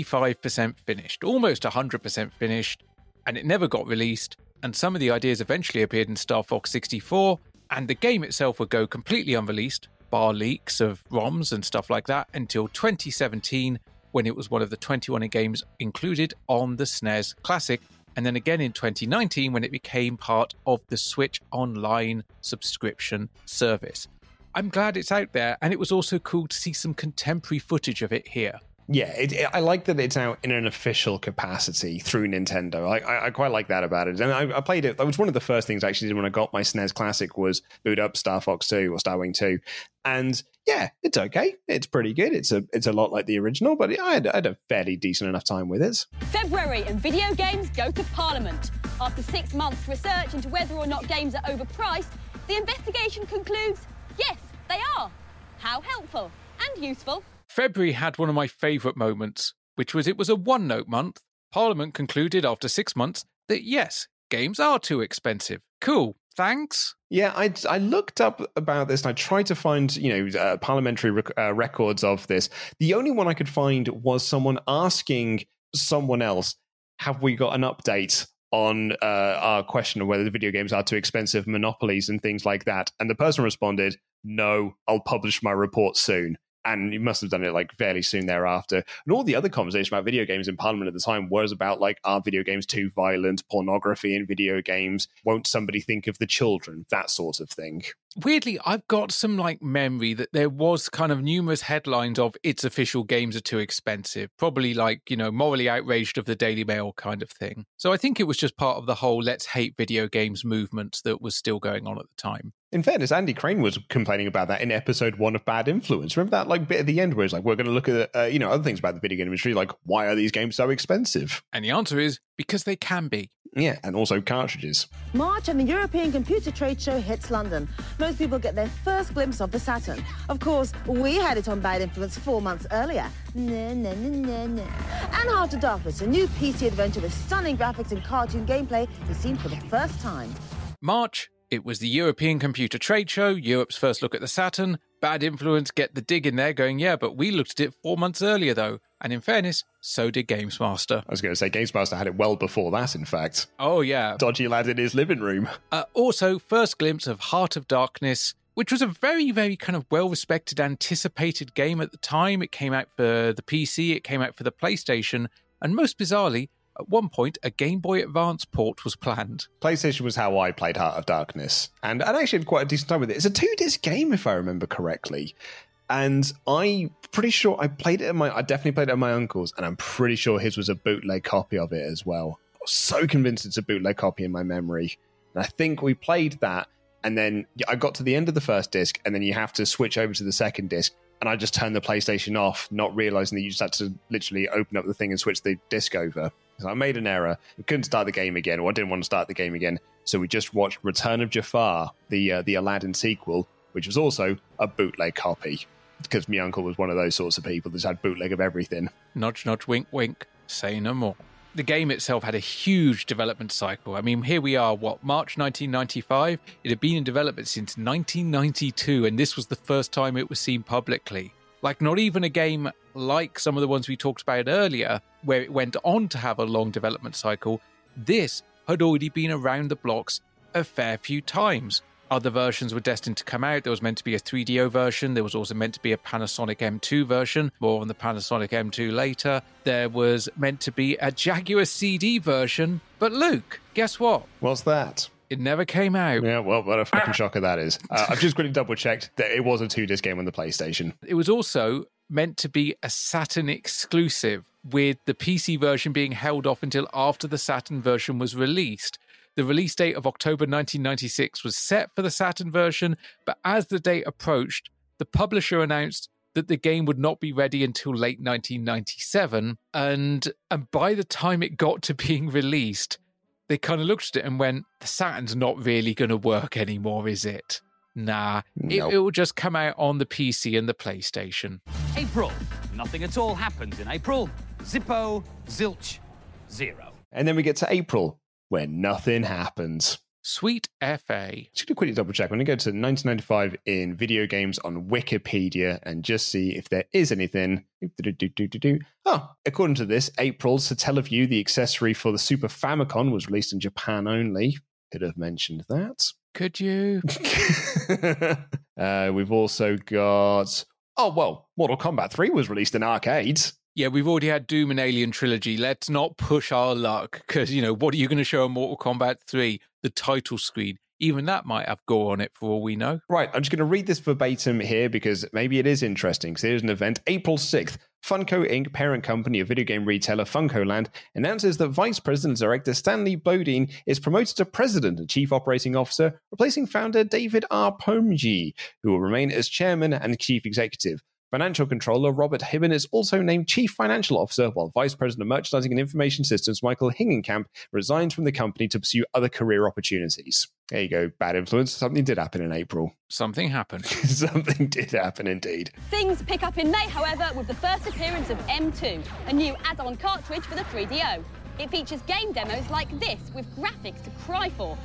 95% finished, almost 100% finished, and it never got released. And some of the ideas eventually appeared in Star Fox 64, and the game itself would go completely unreleased, bar leaks of ROMs and stuff like that, until 2017, when it was one of the 21 games included on the SNES Classic, and then again in 2019 when it became part of the Switch Online subscription service. I'm glad it's out there, and it was also cool to see some contemporary footage of it here. Yeah, I like that it's out in an official capacity through Nintendo. I quite like that about it. And I played it. That was one of the first things I actually did when I got my SNES Classic, was boot up Star Fox 2 or Starwing 2. And yeah, it's okay. It's pretty good. It's a lot like the original, but I had a fairly decent enough time with it. February and video games go to Parliament. After 6 months' research into whether or not games are overpriced, the investigation concludes, yes, they are. How helpful and useful. February had one of my favourite moments, which was it was a one-note month. Parliament concluded after 6 months that yes, games are too expensive. Cool, thanks. Yeah, I looked up about this and I tried to find, parliamentary records of this. The only one I could find was someone asking someone else, have we got an update on our question of whether the video games are too expensive, monopolies and things like that? And the person responded, no, I'll publish my report soon. And you must have done it like fairly soon thereafter. And all the other conversation about video games in Parliament at the time was about like, are video games too violent, pornography in video games? Won't somebody think of the children? That sort of thing. Weirdly, I've got some like memory that there was kind of numerous headlines of its official games are too expensive. Probably like, morally outraged of the Daily Mail kind of thing. So I think it was just part of the whole let's hate video games movement that was still going on at the time. In fairness, Andy Crane was complaining about that in episode 1 of Bad Influence. Remember that like bit at the end where it's like, we're going to look at, other things about the video game industry, like why are these games so expensive? And the answer is because they can be. Yeah, and also cartridges. March and the European Computer Trade Show hits London. Most people get their first glimpse of the Saturn. Of course, we had it on Bad Influence 4 months earlier. And After Darkness, a new PC adventure with stunning graphics and cartoon gameplay, is seen for the first time. March, it was the European Computer Trade Show, Europe's first look at the Saturn. Bad Influence get the dig in there going, yeah, but we looked at it 4 months earlier, though. And in fairness, so did Games Master. I was going to say, Games Master had it well before that, in fact. Oh, yeah. Dodgy lad in his living room. Also, first glimpse of Heart of Darkness, which was a very, very kind of well-respected, anticipated game at the time. It came out for the PC, it came out for the PlayStation, and most bizarrely, at one point, a Game Boy Advance port was planned. PlayStation was how I played Heart of Darkness. And I actually had quite a decent time with it. It's a 2-disc game, if I remember correctly. And I'm pretty sure I definitely played it at my uncle's, and I'm pretty sure his was a bootleg copy of it as well. I was so convinced it's a bootleg copy in my memory. And I think we played that, and then I got to the end of the first disc, and then you have to switch over to the second disc. And I just turned the PlayStation off, not realizing that you just had to literally open up the thing and switch the disc over. So I made an error. We couldn't start the game again, or I didn't want to start the game again. So we just watched Return of Jafar, the Aladdin sequel, which was also a bootleg copy. Because my uncle was one of those sorts of people that had bootleg of everything. Nudge, nudge, wink, wink. Say no more. The game itself had a huge development cycle. I mean, here we are, March 1995? It had been in development since 1992, and this was the first time it was seen publicly. Like, not even a game like some of the ones we talked about earlier, where it went on to have a long development cycle. This had already been around the blocks a fair few times. Other versions were destined to come out. There was meant to be a 3DO version. There was also meant to be a Panasonic M2 version. More on the Panasonic M2 later. There was meant to be a Jaguar CD version. But Luke, guess what? What's that? It never came out. Yeah, well, what a fucking shocker that is. I've just quickly double-checked that it was a 2-disc game on the PlayStation. It was also meant to be a Saturn exclusive, with the PC version being held off until after the Saturn version was released. The release date of October 1996 was set for the Saturn version, but as the date approached, the publisher announced that the game would not be ready until late 1997, and by the time it got to being released, they kind of looked at it and went, the Saturn's not really going to work anymore, is it? Nah, Nope. it will just come out on the PC and the PlayStation. April. Nothing at all happens in April. Zippo, zilch, zero. And then we get to April, where nothing happens. Sweet FA. Just going to quickly double check. I'm going to go to 1995 in video games on Wikipedia and just see if there is anything. Oh, according to this, April, Satellaview, the accessory for the Super Famicom, was released in Japan only. Could have mentioned that. Could you? We've also got... Oh, well, Mortal Kombat 3 was released in arcades. Yeah, we've already had Doom and Alien Trilogy. Let's not push our luck, because, what are you going to show on Mortal Kombat 3? The title screen. Even that might have gore on it for all we know. Right, I'm just going to read this verbatim here because maybe it is interesting. So here's an event. April 6th, Funko Inc., parent company of video game retailer FuncoLand, announces that Vice President Director Stanley Bodine is promoted to President and Chief Operating Officer, replacing founder David R. Pomji, who will remain as Chairman and Chief Executive. Financial Controller Robert Hibben is also named Chief Financial Officer, while Vice President of Merchandising and Information Systems Michael Hingenkamp resigns from the company to pursue other career opportunities. There you go, bad influence. Something did happen in April. Something happened. Something did happen indeed. Things pick up in May, however, with the first appearance of M2, a new add-on cartridge for the 3DO. It features game demos like this, with graphics to cry for.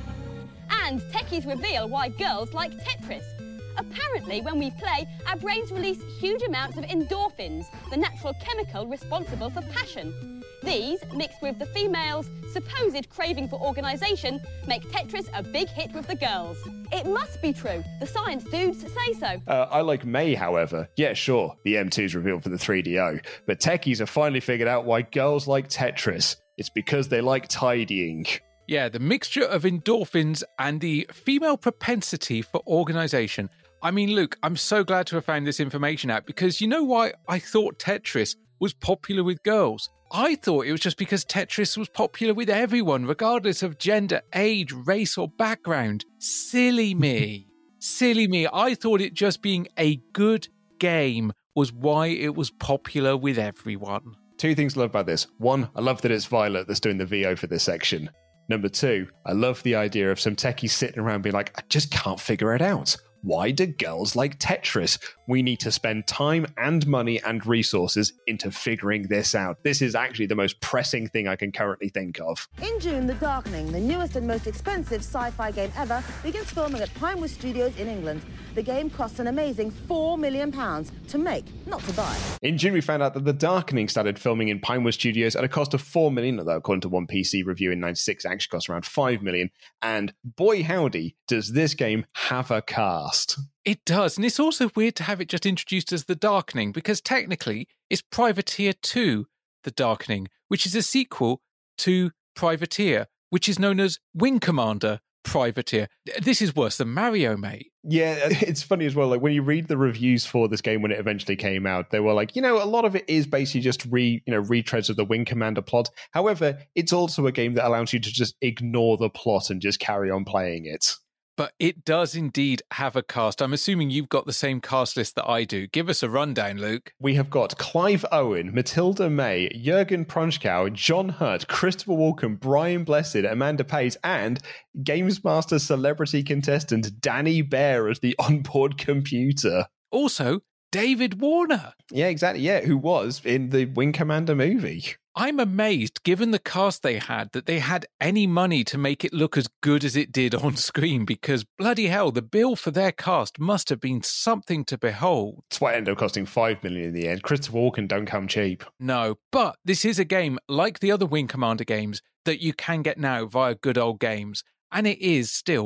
And techies reveal why girls like Tetris. Apparently, when we play, our brains release huge amounts of endorphins, the natural chemical responsible for passion. These, mixed with the female's supposed craving for organisation, make Tetris a big hit with the girls. It must be true. The science dudes say so. I like May, however. Yeah, sure, the M2's revealed for the 3DO, but techies have finally figured out why girls like Tetris. It's because they like tidying. Yeah, the mixture of endorphins and the female propensity for organisation. I mean, Luke, I'm so glad to have found this information out, because you know why I thought Tetris was popular with girls? I thought it was just because Tetris was popular with everyone, regardless of gender, age, race, or background. Silly me. Silly me. I thought it just being a good game was why it was popular with everyone. Two things I love about this. One, I love that it's Violet that's doing the VO for this section. Number two, I love the idea of some techies sitting around being like, I just can't figure it out. Why do girls like Tetris? We need to spend time and money and resources into figuring this out. This is actually the most pressing thing I can currently think of. In June, The Darkening, the newest and most expensive sci-fi game ever, begins filming at Pinewood Studios in England. The game costs an amazing £4 million to make, not to buy. In June, we found out that The Darkening started filming in Pinewood Studios at a cost of $4 million, although according to one PC review in 96, it actually cost around $5 million. And boy howdy, does this game have a cast. It does, and it's also weird to have it just introduced as The Darkening, because technically it's Privateer 2, The Darkening, which is a sequel to Privateer, which is known as Wing Commander Privateer. This is worse than Mario, mate. Yeah, it's funny as well. Like when you read the reviews for this game when it eventually came out, they were like, a lot of it is basically just retreads of the Wing Commander plot. However, it's also a game that allows you to just ignore the plot and just carry on playing it. But it does indeed have a cast. I'm assuming you've got the same cast list that I do. Give us a rundown, Luke. We have got Clive Owen, Matilda May, Jürgen Prochnow, John Hurt, Christopher Walken, Brian Blessed, Amanda Pays, and Games Master celebrity contestant Danny Bear as the onboard computer. Also, David Warner. Yeah, exactly. Yeah, who was in the Wing Commander movie. I'm amazed, given the cast they had, that they had any money to make it look as good as it did on screen, because bloody hell, the bill for their cast must have been something to behold. That's why it ended up costing $5 million in the end. Christopher Walken don't come cheap. No, but this is a game, like the other Wing Commander games, that you can get now via good old games, and it is still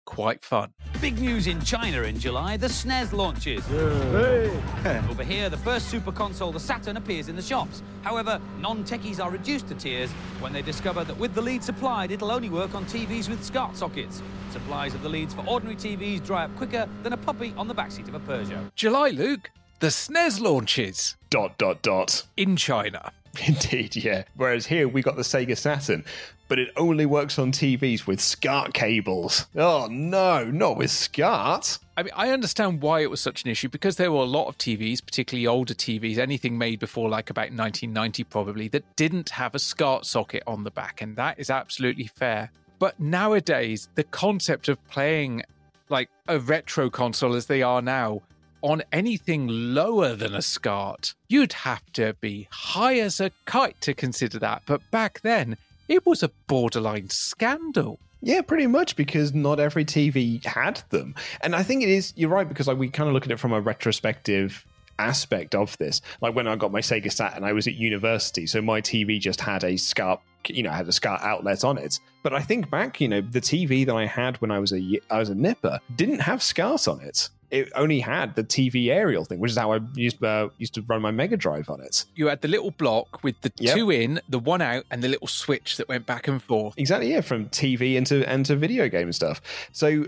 quite fun. Big news in China in July, the SNES launches. Over here, the first Super Console, the Saturn, appears in the shops. However, non-techies are reduced to tears when they discover that with the lead supplied, it'll only work on TVs with SCART sockets. Supplies of the leads for ordinary TVs dry up quicker than a puppy on the backseat of a Peugeot. July, Luke, the SNES launches. ... In China. Indeed, yeah. Whereas here we got the Sega Saturn, but it only works on TVs with SCART cables. Oh no, not with SCART. I mean, I understand why it was such an issue, because there were a lot of TVs, particularly older TVs, anything made before like about 1990 probably, that didn't have a SCART socket on the back, and that is absolutely fair. But nowadays, the concept of playing like a retro console as they are now on anything lower than a SCART, you'd have to be high as a kite to consider that. But back then, it was a borderline scandal. Yeah, pretty much, because not every TV had them. And I think it is, you're right, because like we kind of look at it from a retrospective aspect of this. Like when I got my Sega Saturn, I was at university, so my TV just had a SCART, had a SCART outlet on it. But I think back, the TV that I had when I was a nipper didn't have SCART on it. It only had the TV aerial thing, which is how I used to run my Mega Drive on it. You had the little block with the two in, the one out, and the little switch that went back and forth. Exactly, yeah, from TV into video game stuff. So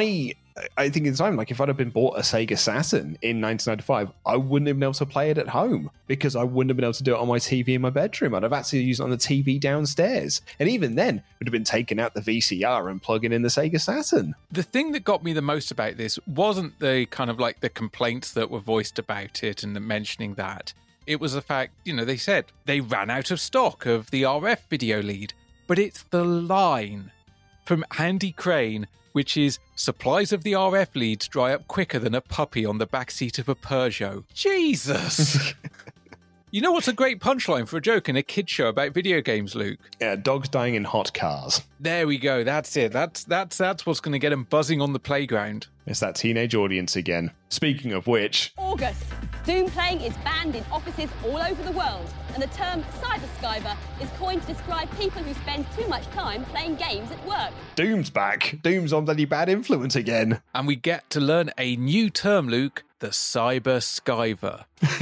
I think at the time, like if I'd have been bought a Sega Saturn in 1995, I wouldn't have been able to play it at home because I wouldn't have been able to do it on my TV in my bedroom. I'd have actually used it on the TV downstairs. And even then, it would have been taking out the VCR and plugging in the Sega Saturn. The thing that got me the most about this wasn't the kind of like the complaints that were voiced about it and the mentioning that. It was the fact, they said they ran out of stock of the RF video lead. But it's the line from Andy Crane, which is supplies of the RF leads dry up quicker than a puppy on the backseat of a Peugeot. Jesus! You know what's a great punchline for a joke in a kid's show about video games, Luke? Yeah, dogs dying in hot cars. There we go. That's it. That's what's going to get them buzzing on the playground. It's that teenage audience again. Speaking of which... August. Doom playing is banned in offices all over the world, and the term cyberskyver is coined to describe people who spend too much time playing games at work. Doom's back. Doom's on bloody Bad Influence again. And we get to learn a new term, Luke, the cyberskyver.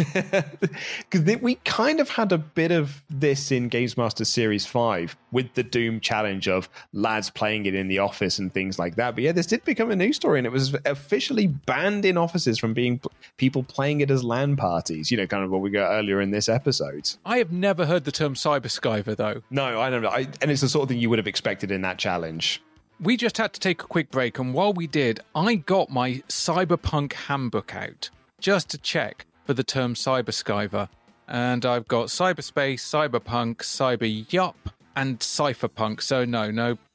Because we kind of had a bit of this in Games Master Series 5 with the Doom challenge of lads playing it in the office and things like that. But yeah, this did become a news story, and it was officially banned in offices from being people playing it as LAN parties, kind of what we got earlier in this episode. I have never heard the term cyberskyver, though. No, I don't know. And it's the sort of thing you would have expected in that challenge. We just had to take a quick break, and while we did, I got my Cyberpunk handbook out just to check for the term cyberskyver. And I've got cyberspace, cyberpunk, cyberyup, and cypherpunk. So no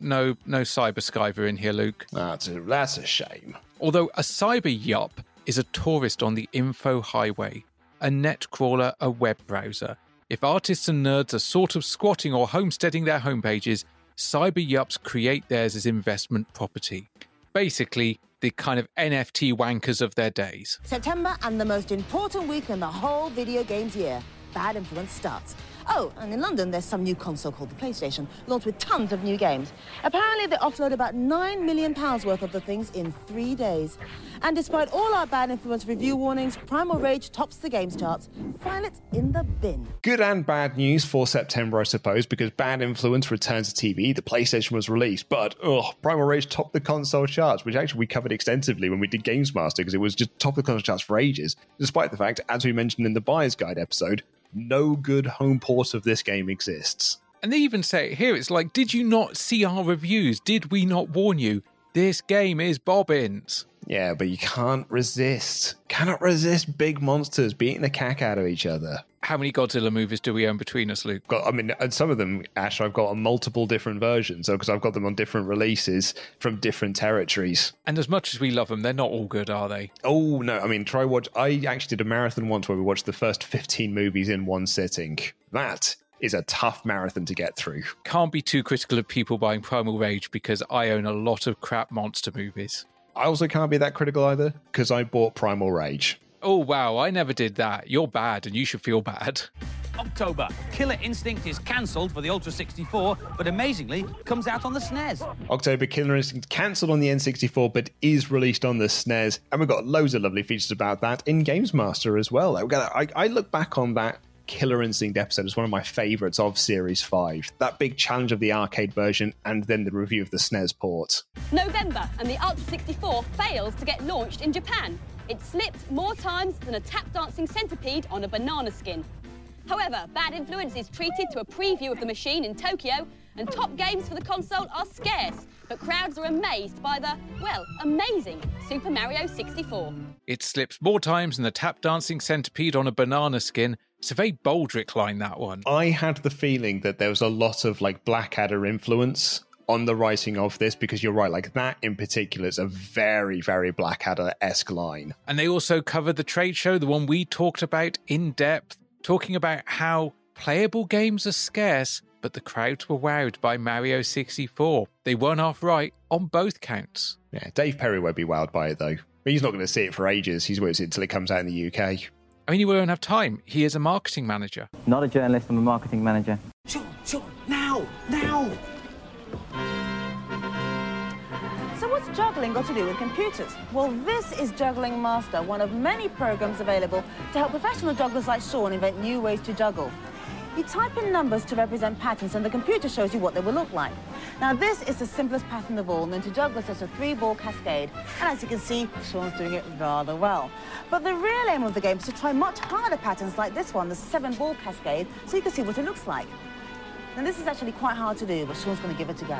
cyberskyver in here, Luke. That's a shame. Although a cyberyup is a tourist on the info highway, a net crawler, a web browser. If artists and nerds are sort of squatting or homesteading their homepages, cyberyups create theirs as investment property. Basically, the kind of NFT wankers of their days. September and the most important week in the whole video games year. Bad Influence starts. Oh, and in London, there's some new console called the PlayStation, launched with tons of new games. Apparently, they offload about £9 million worth of the things in 3 days. And despite all our Bad Influence review warnings, Primal Rage tops the games charts. File it in the bin. Good and bad news for September, I suppose, because Bad Influence returns to TV. The PlayStation was released, but Primal Rage topped the console charts, which actually we covered extensively when we did Games Master, because it was just top of the console charts for ages, despite the fact, as we mentioned in the Buyer's Guide episode, no good home port of this game exists. And they even say it here, it's like, did you not see our reviews? Did we not warn you? This game is bobbins. Yeah, but you cannot resist big monsters beating the cack out of each other. How many Godzilla movies do we own between us, Luke? Some of them, Ash, I've got on multiple different versions, because I've got them on different releases from different territories. And as much as we love them, they're not all good, are they? Oh, no. Try watch. I actually did a marathon once where we watched the first 15 movies in one sitting. That is a tough marathon to get through. Can't be too critical of people buying Primal Rage, because I own a lot of crap monster movies. I also can't be that critical either, because I bought Primal Rage. Oh, wow, I never did that. You're bad, and you should feel bad. October. Killer Instinct is cancelled for the Ultra 64, but amazingly comes out on the SNES. October, Killer Instinct cancelled on the N64, but is released on the SNES. And we've got loads of lovely features about that in Games Master as well. I look back on that Killer Instinct episode as one of my favourites of Series 5. That big challenge of the arcade version and then the review of the SNES port. November, and the Ultra 64 fails to get launched in Japan. It slipped more times than a tap-dancing centipede on a banana skin. However, Bad Influence is treated to a preview of the machine in Tokyo, and top games for the console are scarce, but crowds are amazed by the, well, amazing Super Mario 64. It slips more times than the tap-dancing centipede on a banana skin. It's a very Baldric line, that one. I had the feeling that there was a lot of Blackadder influence on the writing of this, because you're right, that in particular is a very, very Blackadder-esque line. And they also covered the trade show, the one we talked about in depth, talking about how playable games are scarce, but the crowds were wowed by Mario 64. They weren't half right on both counts. Yeah, Dave Perry won't be wowed by it, though. But he's not going to see it for ages. He's waiting until it comes out in the UK. I mean, he won't have time. He is a marketing manager. Not a journalist, I'm a marketing manager. Sure, now! So what's juggling got to do with computers? Well, this is Juggling Master, one of many programs available to help professional jugglers like Sean invent new ways to juggle. You type in numbers to represent patterns and the computer shows you what they will look like. Now, this is the simplest pattern of all, known to jugglers as a 3-ball cascade. And as you can see, Sean's doing it rather well. But the real aim of the game is to try much harder patterns like this one, the 7-ball cascade, so you can see what it looks like. Now, this is actually quite hard to do, but Sean's going to give it a go.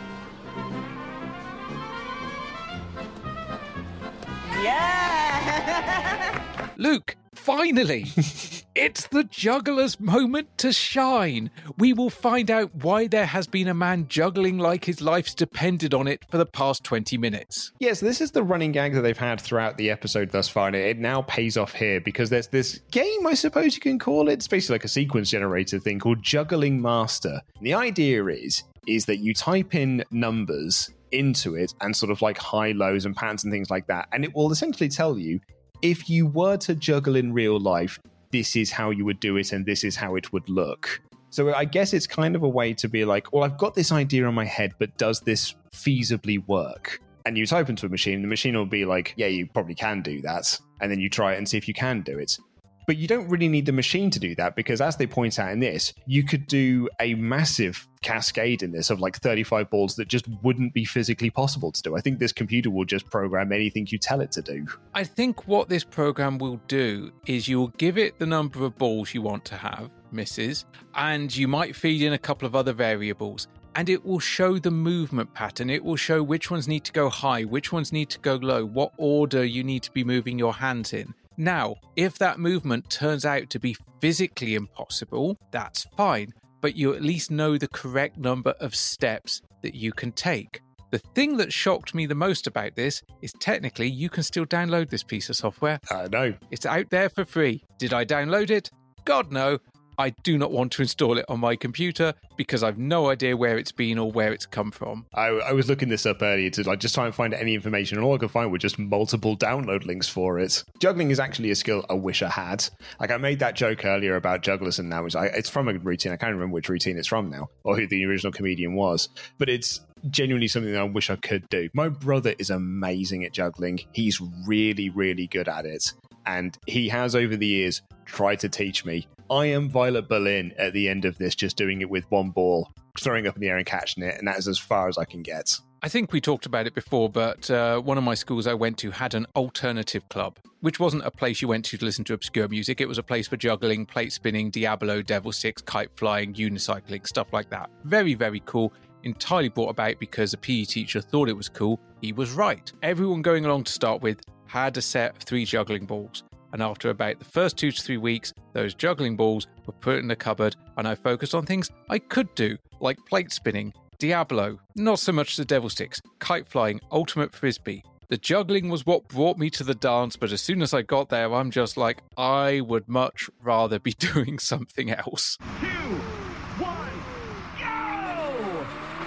Yeah! Luke, finally! It's the juggler's moment to shine. We will find out why there has been a man juggling like his life's depended on it for the past 20 minutes. Yes, this is the running gag that they've had throughout the episode thus far, and it now pays off here because there's this game, I suppose you can call it. It's basically like a sequence generator thing called Juggling Master. And the idea is that you type in numbers into it and sort of high, lows and patterns and things like that, and it will essentially tell you, if you were to juggle in real life, this is how you would do it and this is how it would look. So I guess it's kind of a way to be like, well, I've got this idea in my head, but does this feasibly work? And you type into a machine, and the machine will be like, yeah, you probably can do that. And then you try it and see if you can do it. But you don't really need the machine to do that, because as they point out in this, you could do a massive cascade in this of 35 balls that just wouldn't be physically possible to do. I think this computer will just program anything you tell it to do. I think what this program will do is you'll give it the number of balls you want to have, Mrs., and you might feed in a couple of other variables, and it will show the movement pattern. It will show which ones need to go high, which ones need to go low, what order you need to be moving your hands in. Now, if that movement turns out to be physically impossible, that's fine, but you at least know the correct number of steps that you can take. The thing that shocked me the most about this is technically you can still download this piece of software. I know. It's out there for free. Did I download it? God, no. I do not want to install it on my computer because I've no idea where it's been or where it's come from. I was looking this up earlier to just try and find any information, and all I could find were just multiple download links for it. Juggling is actually a skill I wish I had. I made that joke earlier about jugglers, and now it's from a routine. I can't remember which routine it's from now, or who the original comedian was, but it's genuinely something that I wish I could do. My brother is amazing at juggling. He's really, really good at it, and he has over the years tried to teach me. I am Violet Berlin at the end of this, just doing it with one ball, throwing up in the air and catching it, and that is as far as I can get. I think we talked about it before, but one of my schools I went to had an alternative club, which wasn't a place you went to listen to obscure music. It was a place for juggling, plate spinning, Diablo, Devil Six, kite flying, unicycling, stuff like that. Very, very cool. Entirely brought about because a PE teacher thought it was cool. He was right. Everyone going along to start with had a set of 3 juggling balls. And after about the first 2 to 3 weeks, those juggling balls were put in the cupboard, and I focused on things I could do, like plate spinning, Diablo, not so much the Devil Sticks, kite flying, ultimate frisbee. The juggling was what brought me to the dance, but as soon as I got there, I'm just like, I would much rather be doing something else. 2, 1, go!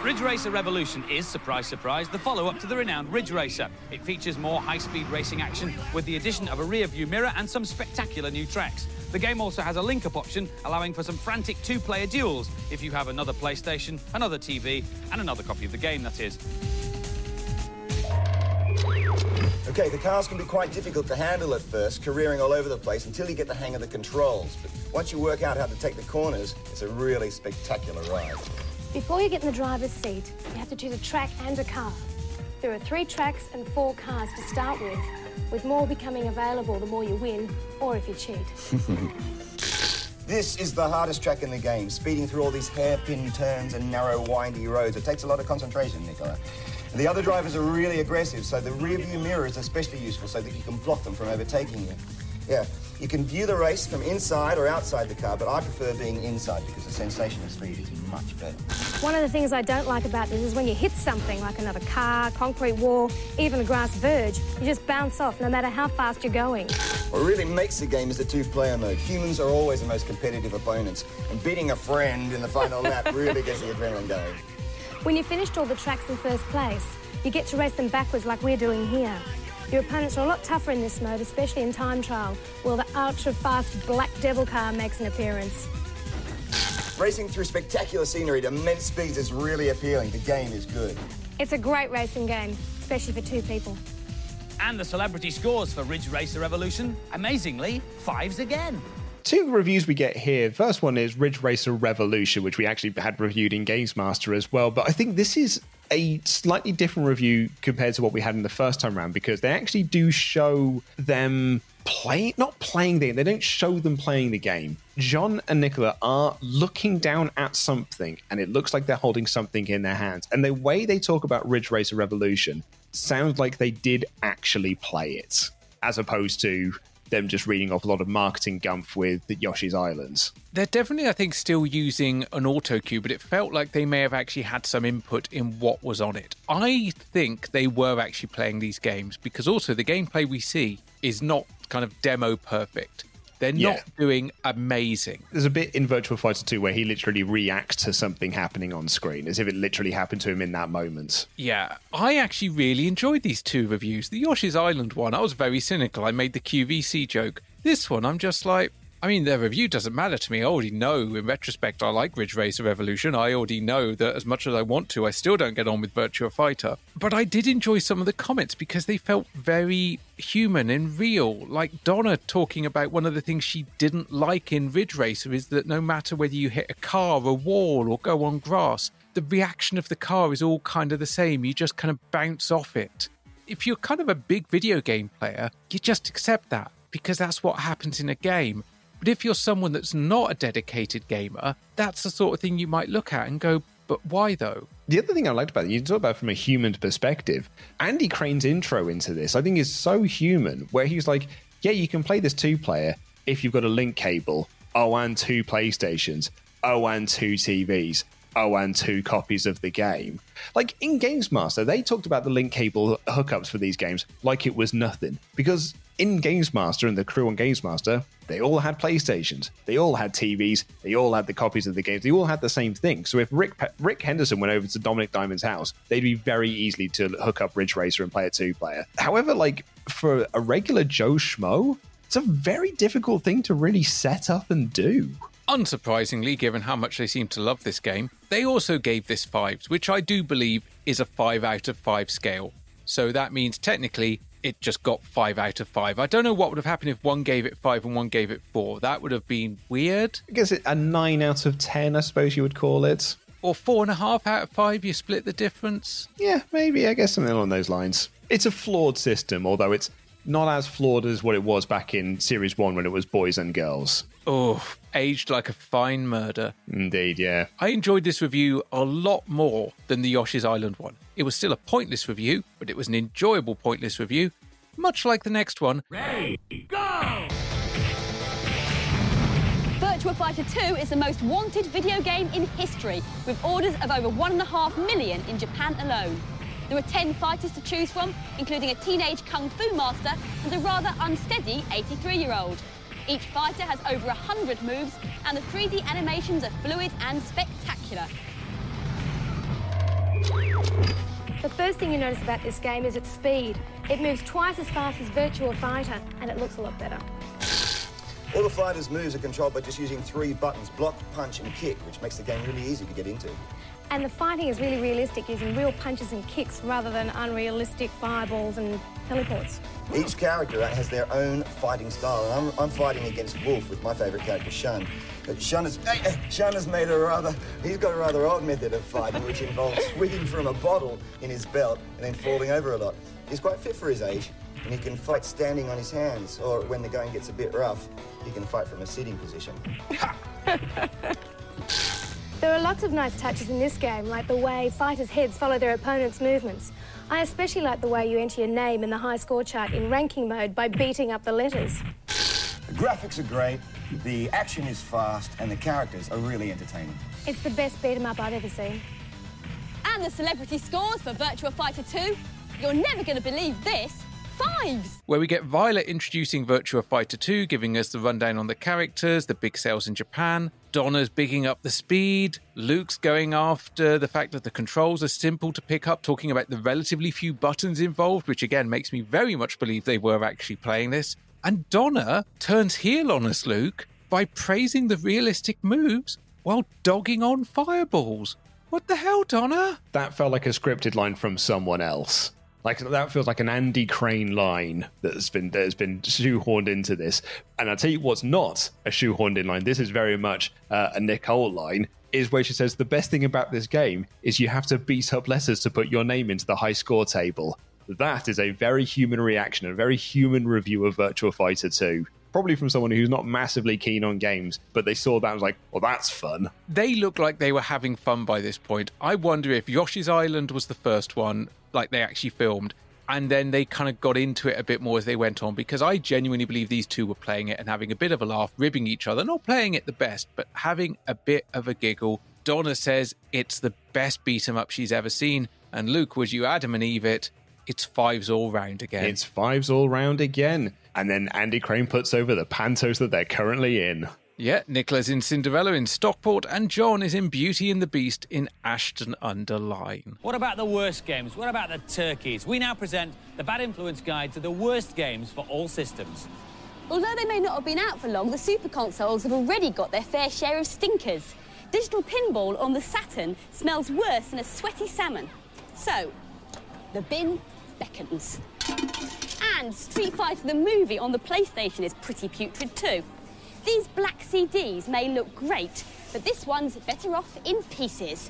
Ridge Racer Revolution is, surprise, surprise, the follow-up to the renowned Ridge Racer. It features more high-speed racing action with the addition of a rear-view mirror and some spectacular new tracks. The game also has a link-up option, allowing for some frantic two-player duels if you have another PlayStation, another TV, and another copy of the game, that is. Okay, the cars can be quite difficult to handle at first, careering all over the place until you get the hang of the controls. But once you work out how to take the corners, it's a really spectacular ride. Before you get in the driver's seat, you have to choose a track and a car. There are 3 tracks and 4 cars to start with more becoming available the more you win, or if you cheat. This is the hardest track in the game, speeding through all these hairpin turns and narrow, windy roads. It takes a lot of concentration, Nicola. And the other drivers are really aggressive, so the rear-view mirror is especially useful so that you can block them from overtaking you. Yeah, you can view the race from inside or outside the car, but I prefer being inside because the sensation of speed is much better. One of the things I don't like about this is when you hit something like another car, concrete wall, even a grass verge, you just bounce off no matter how fast you're going. What really makes the game is the 2-player mode. Humans are always the most competitive opponents, and beating a friend in the final lap really gets the adrenaline going. When you've finished all the tracks in first place, you get to race them backwards like we're doing here. Your opponents are a lot tougher in this mode, especially in time trial, while the ultra-fast Black Devil car makes an appearance. Racing through spectacular scenery at immense speeds is really appealing. The game is good. It's a great racing game, especially for 2 people. And the celebrity scores for Ridge Racer Revolution, amazingly, 5s again. 2 reviews we get here. First one is Ridge Racer Revolution, which we actually had reviewed in Games Master as well. But I think this is a slightly different review compared to what we had in the first time round, because they actually do show them not playing the game. They don't show them playing the game. John and Nicola are looking down at something, and it looks like they're holding something in their hands. And the way they talk about Ridge Racer Revolution sounds like they did actually play it, as opposed to them just reading off a lot of marketing gumph with Yoshi's Islands. They're definitely, I think, still using an auto cue, but it felt like they may have actually had some input in what was on it. I think they were actually playing these games, because also the gameplay we see is not kind of demo perfect. They're not doing amazing. There's a bit in Virtua Fighter 2 where he literally reacts to something happening on screen, as if it literally happened to him in that moment. Yeah, I actually really enjoyed these 2 reviews. The Yoshi's Island one, I was very cynical. I made the QVC joke. This one, I'm just like, I mean, their review doesn't matter to me. I already know, in retrospect, I like Ridge Racer Revolution. I already know that as much as I want to, I still don't get on with Virtua Fighter. But I did enjoy some of the comments because they felt very human and real. Like Donna talking about one of the things she didn't like in Ridge Racer is that no matter whether you hit a car, a wall, or go on grass, the reaction of the car is all kind of the same. You just kind of bounce off it. If you're kind of a big video game player, you just accept that because that's what happens in a game. But if you're someone that's not a dedicated gamer, that's the sort of thing you might look at and go, but why though? The other thing I liked about it, you talk about from a human perspective, Andy Crane's intro into this, I think is so human, where he's like, yeah, you can play this 2-player if you've got a link cable, and 2 PlayStations, and 2 TVs, and 2 copies of the game. Like in Games Master, they talked about the link cable hookups for these games like it was nothing. Because in Games Master and the crew on Games Master, they all had PlayStations, they all had TVs, they all had the copies of the games, they all had the same thing. So if Rick Henderson went over to Dominic Diamond's house, they'd be very easily to hook up Ridge Racer and play a 2-player. However, like for a regular Joe Schmo, it's a very difficult thing to really set up and do. Unsurprisingly, given how much they seem to love this game, they also gave this 5s, which I do believe is a 5 out of 5 scale. So that means technically it just got 5 out of 5. I don't know what would have happened if one gave it 5 and one gave it 4. That would have been weird. I guess a 9 out of 10, I suppose you would call it. Or 4.5 out of 5, you split the difference. Yeah, maybe. I guess something along those lines. It's a flawed system, although it's not as flawed as what it was back in Series 1 when it was boys and girls. Oh, aged like a fine murder. Indeed, yeah. I enjoyed this review a lot more than the Yoshi's Island one. It was still a pointless review, but it was an enjoyable pointless review, much like the next one. Ready, go! Virtua Fighter 2 is the most wanted video game in history, with orders of over 1.5 million in Japan alone. There are 10 fighters to choose from, including a teenage kung fu master and a rather unsteady 83-year-old. Each fighter has over 100 moves, and the 3D animations are fluid and spectacular. The first thing you notice about this game is its speed. It moves twice as fast as Virtua Fighter, and it looks a lot better. All the fighters' moves are controlled by just using 3 buttons, block, punch and kick, which makes the game really easy to get into. And the fighting is really realistic, using real punches and kicks rather than unrealistic fireballs and teleports. Each character has their own fighting style, and I'm fighting against Wolf with my favourite character, Shun. But Shun has he's got a rather odd method of fighting, which involves swigging from a bottle in his belt and then falling over a lot. He's quite fit for his age, and he can fight standing on his hands, or when the going gets a bit rough, he can fight from a sitting position. There are lots of nice touches in this game, like the way fighters' heads follow their opponents' movements. I especially like the way you enter your name in the high score chart in ranking mode by beating up the letters. The graphics are great, the action is fast, and the characters are really entertaining. It's the best beat-em-up I've ever seen. And the celebrity scores for Virtua Fighter 2. You're never going to believe this. 5s! Where we get Violet introducing Virtua Fighter 2, giving us the rundown on the characters, the big sales in Japan. Donna's bigging up the speed. Luke's going after the fact that the controls are simple to pick up, talking about the relatively few buttons involved, which again makes me very much believe they were actually playing this. And Donna turns heel on us, Luke, by praising the realistic moves while dogging on fireballs. What the hell, Donna? That felt like a scripted line from someone else. Like, that feels like an Andy Crane line that has been shoehorned into this. And I'll tell you what's not a shoehorned in line. This is very much a Nicole line, is where she says the best thing about this game is you have to beat up letters to put your name into the high score table. That is a very human reaction, a very human review of Virtua Fighter 2. Probably from someone who's not massively keen on games, but they saw that and was like, well, that's fun. They look like they were having fun by this point. I wonder if Yoshi's Island was the first one, like they actually filmed, and then they kind of got into it a bit more as they went on, because I genuinely believe these two were playing it and having a bit of a laugh, ribbing each other, not playing it the best, but having a bit of a giggle. Donna says it's the best beat-em-up she's ever seen, and Luke, would you Adam and Eve it? It's 5s all round again. It's 5s all round again. And then Andy Crane puts over the pantos that they're currently in. Yeah, Nicola's in Cinderella in Stockport, and John is in Beauty and the Beast in Ashton-under-Lyne. What about the worst games? What about the turkeys? We now present the Bad Influence Guide to the worst games for all systems. Although they may not have been out for long, the super consoles have already got their fair share of stinkers. Digital pinball on the Saturn smells worse than a sweaty salmon. So, the bin beckons. And Street Fighter the movie on the PlayStation is pretty putrid too. These black CDs may look great, but this one's better off in pieces.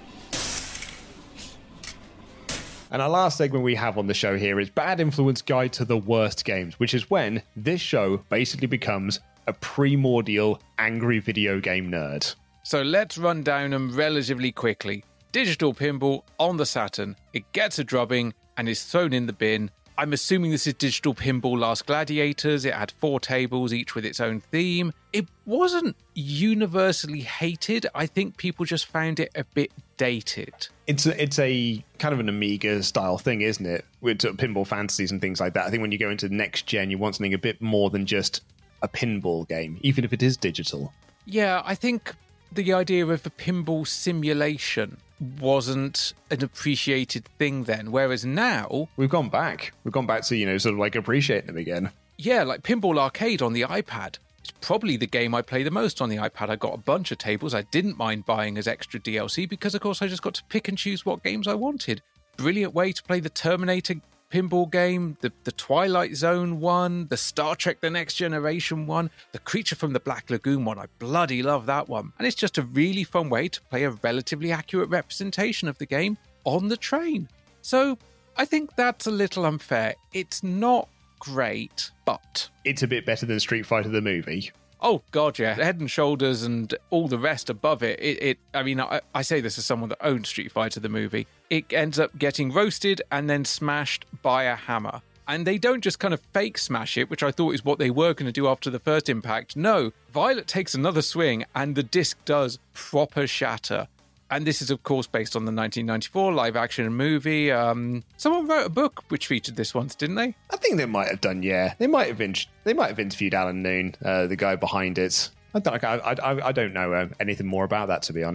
And our last segment we have on the show here is Bad Influence Guide to the Worst Games, which is when this show basically becomes a primordial angry video game nerd. So let's run down them relatively quickly. Digital pinball on the Saturn. It gets a drubbing and is thrown in the bin. I'm assuming this is Digital Pinball Last Gladiators. It had 4 tables, each with its own theme. It wasn't universally hated. I think people just found it a bit dated. It's a kind of an Amiga style thing, isn't it? With pinball fantasies and things like that. I think when you go into next gen, you want something a bit more than just a pinball game, even if it is digital. Yeah, I think the idea of a pinball simulation wasn't an appreciated thing then, whereas now we've gone back to sort of like appreciating them again. Yeah, like Pinball Arcade on the iPad. It's probably the game I play the most on the iPad. I got a bunch of tables I didn't mind buying as extra DLC because of course I just got to pick and choose what games I wanted. Brilliant way to play the Terminator pinball game, the Twilight Zone one, the Star Trek The Next Generation one, the Creature from the Black Lagoon one. I bloody love that one. And it's just a really fun way to play a relatively accurate representation of the game on the train. So I think that's a little unfair. It's not great, but it's a bit better than Street Fighter the movie. Oh, God, yeah. Head and Shoulders and all the rest above it. I say this as someone that owned Street Fighter the movie. It ends up getting roasted and then smashed by a hammer. And they don't just kind of fake smash it, which I thought is what they were going to do after the first impact. No, Violet takes another swing and the disc does proper shatter. And this is, of course, based on the 1994 live-action movie. Someone wrote a book which featured this once, didn't they? I think they might have done, yeah. They might have interviewed Alan Noon, the guy behind it. I don't know anything more about that, to be honest.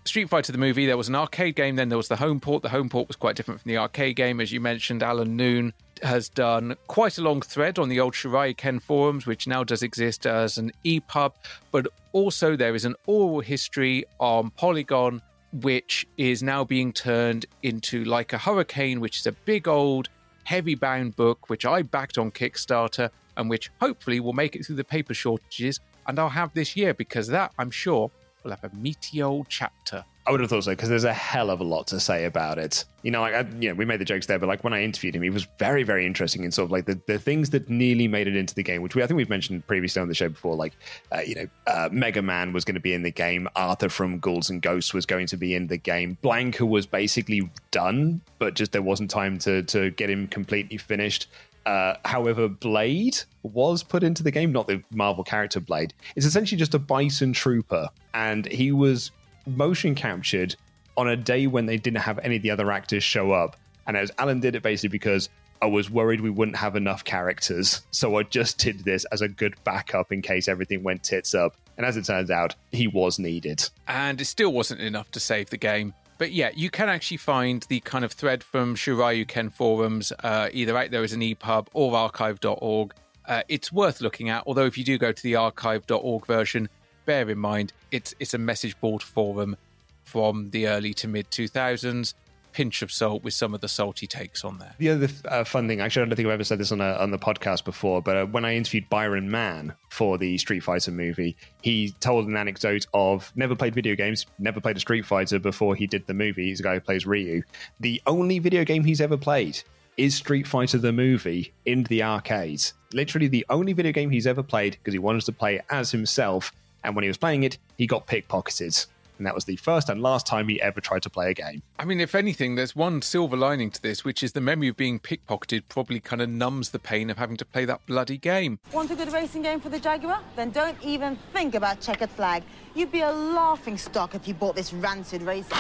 Street Fighter the movie, there was an arcade game, then there was the home port. The home port was quite different from the arcade game. As you mentioned, Alan Noon has done quite a long thread on the old Shirai Ken forums, which now does exist as an EPUB, but also there is an oral history on Polygon, which is now being turned into Like a Hurricane, which is a big old heavy-bound book, which I backed on Kickstarter, and which hopefully will make it through the paper shortages, and I'll have this year, because that, I'm sure, will have a meaty old chapter. I would have thought so, because there's a hell of a lot to say about it. You know, we made the jokes there, but like when I interviewed him, he was very, very interesting in sort of like the things that nearly made it into the game, which I think we've mentioned previously on the show before. Like, Mega Man was going to be in the game. Arthur from Ghouls and Ghosts was going to be in the game. Blanca was basically done, but just there wasn't time to get him completely finished. However, Blade was put into the game, not the Marvel character Blade. It's essentially just a bison trooper, and he was motion captured on a day when they didn't have any of the other actors show up. And as Alan did it basically because I was worried we wouldn't have enough characters, so I just did this as a good backup in case everything went tits up. And as it turns out, he was needed. And it still wasn't enough to save the game. But yeah, you can actually find the kind of thread from Shiryu Ken forums, either out there as an EPUB or archive.org. It's worth looking at, although if you do go to the archive.org version, bear in mind, it's a message board forum from the early to mid-2000s. Pinch of salt with some of the salty takes on there. The other fun thing, actually, I don't think I've ever said this on the podcast before, but when I interviewed Byron Mann for the Street Fighter movie, he told an anecdote of never played video games, never played a Street Fighter before he did the movie. He's a guy who plays Ryu. The only video game he's ever played is Street Fighter the movie in the arcades. Literally the only video game he's ever played because he wanted to play as himself, and when he was playing it, he got pickpocketed. And that was the first and last time he ever tried to play a game. I mean, if anything, there's one silver lining to this, which is the memory of being pickpocketed probably kind of numbs the pain of having to play that bloody game. Want a good racing game for the Jaguar? Then don't even think about Checkered Flag. You'd be a laughing stock if you bought this rancid racing.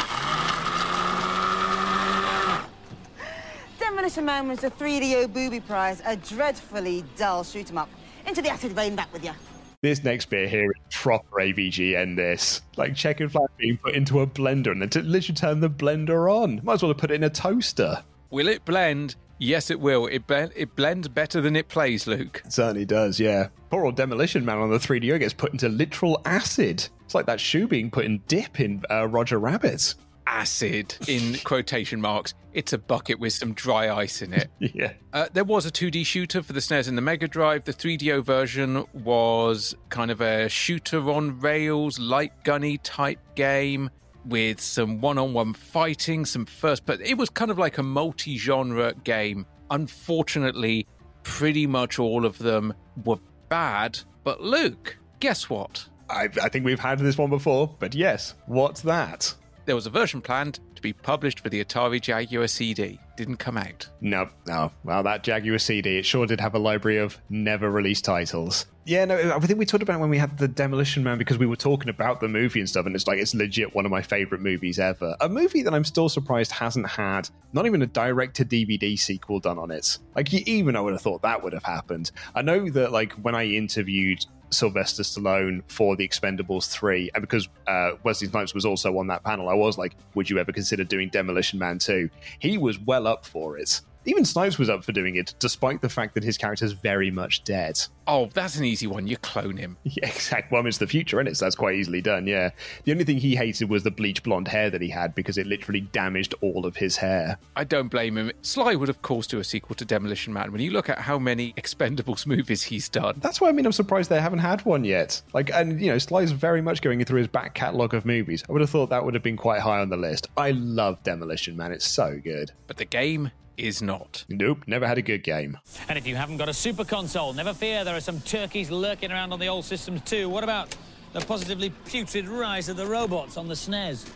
Demolition Man wins the 3DO Booby Prize, a dreadfully dull shoot-'em-up. Into the acid rain, back with you. This next bit here is proper AVG in this. Like Checkered Flag being put into a blender and then to literally turn the blender on. Might as well have put it in a toaster. Will it blend? Yes, it will. It blends better than it plays, Luke. It certainly does, yeah. Poor old Demolition Man on the 3DO gets put into literal acid. It's like that shoe being put in dip in Roger Rabbit. Acid, in quotation marks. It's a bucket with some dry ice in it. Yeah. There was a 2D shooter for the SNES and the Mega Drive. The 3DO version was kind of a shooter on rails, light gunny type game with some one-on-one fighting, some but it was kind of like a multi-genre game. Unfortunately, pretty much all of them were bad. But Luke, guess what? I think we've had this one before, but yes, what's that? There was a version planned to be published for the Atari Jaguar CD. Didn't come out. No. Well, that Jaguar CD, it sure did have a library of never-released titles. Yeah, no, I think we talked about it when we had the Demolition Man because we were talking about the movie and stuff, and it's like, it's legit one of my favourite movies ever. A movie that I'm still surprised hasn't had not even a direct-to-DVD sequel done on it. Like, even I would have thought that would have happened. I know that, like, when I interviewed Sylvester Stallone for The Expendables 3, and because Wesley Snipes was also on that panel, I was like, would you ever consider doing Demolition Man 2? He was well up for it. Even Snipes was up for doing it, despite the fact that his character's very much dead. Oh, that's an easy one. You clone him. Yeah, exactly. Well, it's the future, isn't it? So that's quite easily done, yeah. The only thing he hated was the bleach blonde hair that he had because it literally damaged all of his hair. I don't blame him. Sly would, of course, do a sequel to Demolition Man. When you look at how many Expendables movies he's done. That's why, I'm surprised they haven't had one yet. Like, and, Sly's very much going through his back catalogue of movies. I would have thought that would have been quite high on the list. I love Demolition Man. It's so good. But the game is not. Nope, never had a good game. And if you haven't got a Super Console, never fear, there are some turkeys lurking around on the old systems too. What about the positively putrid rise of the robots on the SNES?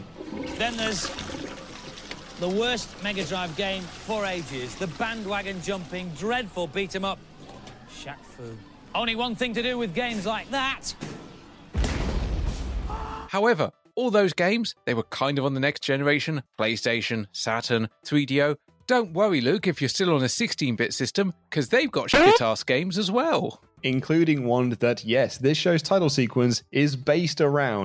Then there's the worst Mega Drive game for ages, the bandwagon jumping, dreadful beat-em-up Shaq Fu. Only one thing to do with games like that. However, all those games, they were kind of on the next generation, PlayStation, Saturn, 3DO. Don't worry, Luke, if you're still on a 16-bit system, because they've got shit-ass games as well. Including one that, yes, this show's title sequence is based around,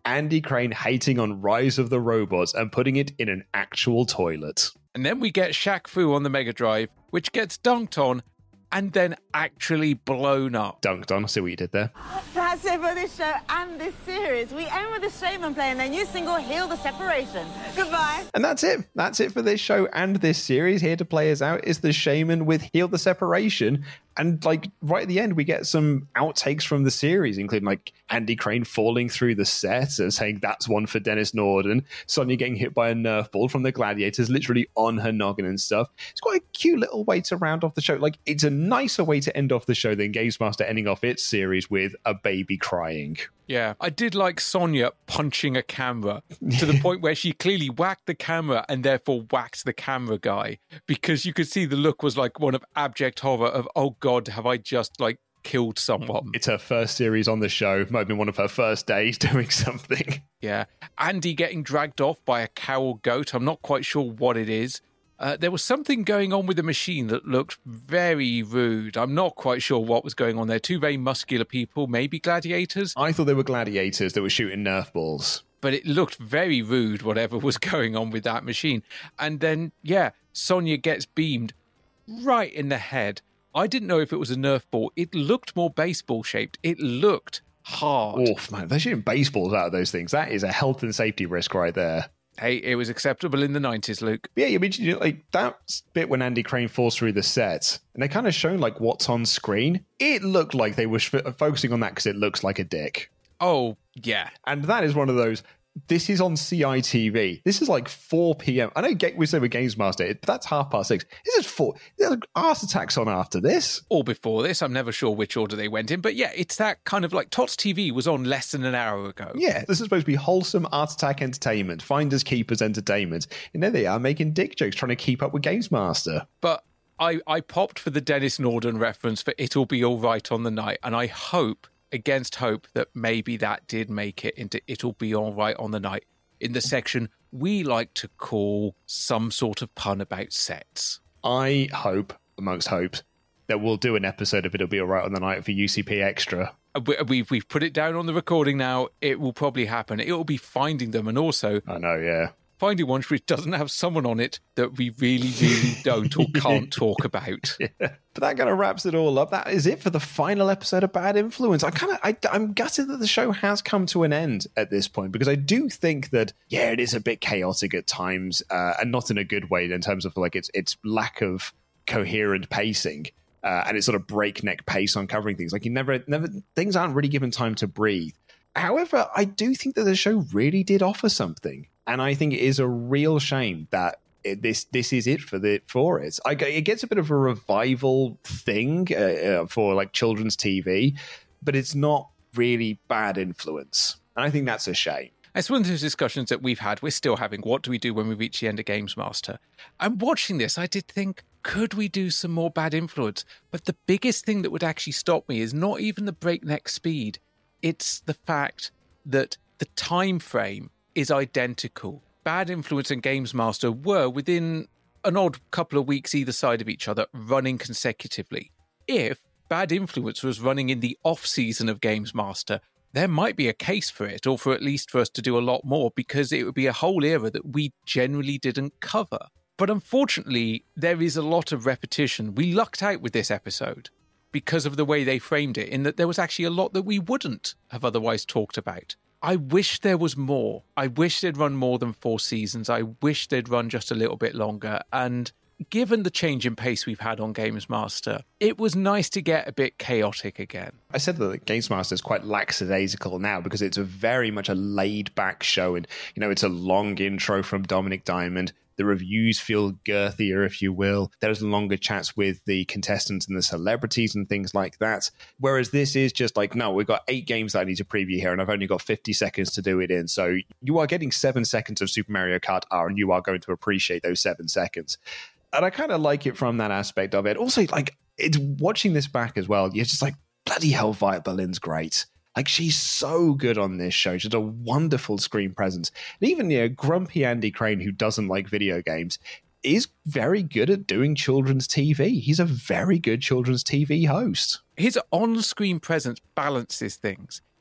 Andy Crane hating on Rise of the Robots and putting it in an actual toilet. And then we get Shaq Fu on the Mega Drive, which gets dunked on and then actually blown up. Dunked on, I see what you did there. That's it for this show and this series. We end with the Shaman playing their new single, Heal the Separation. Goodbye. And that's it. That's it for this show and this series. Here to play us out is the Shaman with Heal the Separation. And like right at the end, we get some outtakes from the series, including like Andy Crane falling through the set and saying that's one for Dennis Norden. Sonya getting hit by a Nerf ball from the Gladiators, literally on her noggin and stuff. It's quite a cute little way to round off the show. Like, it's a nicer way to end off the show than Games Master ending off its series with a baby crying. Yeah, I did like Sonya punching a camera to the point where she clearly whacked the camera and therefore whacked the camera guy, because you could see the look was like one of abject horror of, oh God, have I just like killed someone? It's her first series on the show. Might have been one of her first days doing something. Yeah. Andy getting dragged off by a cow or goat. I'm not quite sure what it is. There was something going on with the machine that looked very rude. I'm not quite sure what was going on there. Two very muscular people, maybe gladiators. I thought they were gladiators that were shooting Nerf balls. But it looked very rude, whatever was going on with that machine. And then, yeah, Sonya gets beamed right in the head. I didn't know if it was a Nerf ball. It looked more baseball-shaped. It looked hard. Oof, man, they're shooting baseballs out of those things. That is a health and safety risk right there. Hey, it was acceptable in the 90s, Luke. Yeah, I mean, like that bit when Andy Crane falls through the set, and they kind of shown like what's on screen. It looked like they were focusing on that because it looks like a dick. Oh, yeah. And that is one of those. This is on CITV. This is like 4 p.m. I know we say we're Games Master, but that's 6:30. This is 4. There's arse attacks on after this. Or before this. I'm never sure which order they went in. But yeah, it's that kind of like Tots TV was on less than an hour ago. Yeah, this is supposed to be wholesome art attack entertainment, finders keepers entertainment. And there they are making dick jokes, trying to keep up with Games Master. But I popped for the Dennis Norden reference for It'll Be All Right on the Night. And I hope, against hope, that maybe that did make it into It'll Be All Right on the Night in the section we like to call some sort of pun about sets. I hope, amongst hopes, that we'll do an episode of It'll Be All Right on the Night for UCP Extra. We've put it down on the recording now. It will probably happen. It will be finding them, and also... I know, yeah. Finding one which doesn't have someone on it that we really, really don't or can't talk about. Yeah. But that kind of wraps it all up. That is it for the final episode of Bad Influence. I'm gutted that the show has come to an end at this point, because I do think that, yeah, it is a bit chaotic at times, and not in a good way in terms of like its lack of coherent pacing. And its sort of breakneck pace on covering things. Like, you never things aren't really given time to breathe. However, I do think that the show really did offer something. And I think it is a real shame that this is it for it. It gets a bit of a revival thing for like children's TV, but it's not really Bad Influence. And I think that's a shame. It's one of those discussions that we've had, we're still having. What do we do when we reach the end of Games Master? And watching this, I did think, could we do some more Bad Influence? But the biggest thing that would actually stop me is not even the breakneck speed. It's the fact that the time frame is identical. Bad Influence and Games Master were within an odd couple of weeks either side of each other, running consecutively. If Bad Influence was running in the off-season of Games Master, there might be a case for it, or for at least for us to do a lot more, because it would be a whole era that we generally didn't cover. But unfortunately, there is a lot of repetition. We lucked out with this episode because of the way they framed it, in that there was actually a lot that we wouldn't have otherwise talked about. I wish there was more. I wish they'd run more than 4 seasons. I wish they'd run just a little bit longer. And given the change in pace we've had on Games Master, it was nice to get a bit chaotic again. I said that Games Master is quite lackadaisical now because it's very much a laid-back show. And, you know, it's a long intro from Dominic Diamond. The reviews feel girthier, if you will. There's longer chats with the contestants and the celebrities and things like that. Whereas this is just like, no, we've got 8 games that I need to preview here, and I've only got 50 seconds to do it in. So you are getting 7 seconds of Super Mario Kart R, and you are going to appreciate those 7 seconds. And I kind of like it from that aspect of it. Also, like, it's watching this back as well. You're just like, bloody hell, Violet Berlin's great. Like, she's so good on this show. She's a wonderful screen presence. And even, you know, grumpy Andy Crane, who doesn't like video games, is very good at doing children's TV. He's a very good children's TV host. His on-screen presence balances things.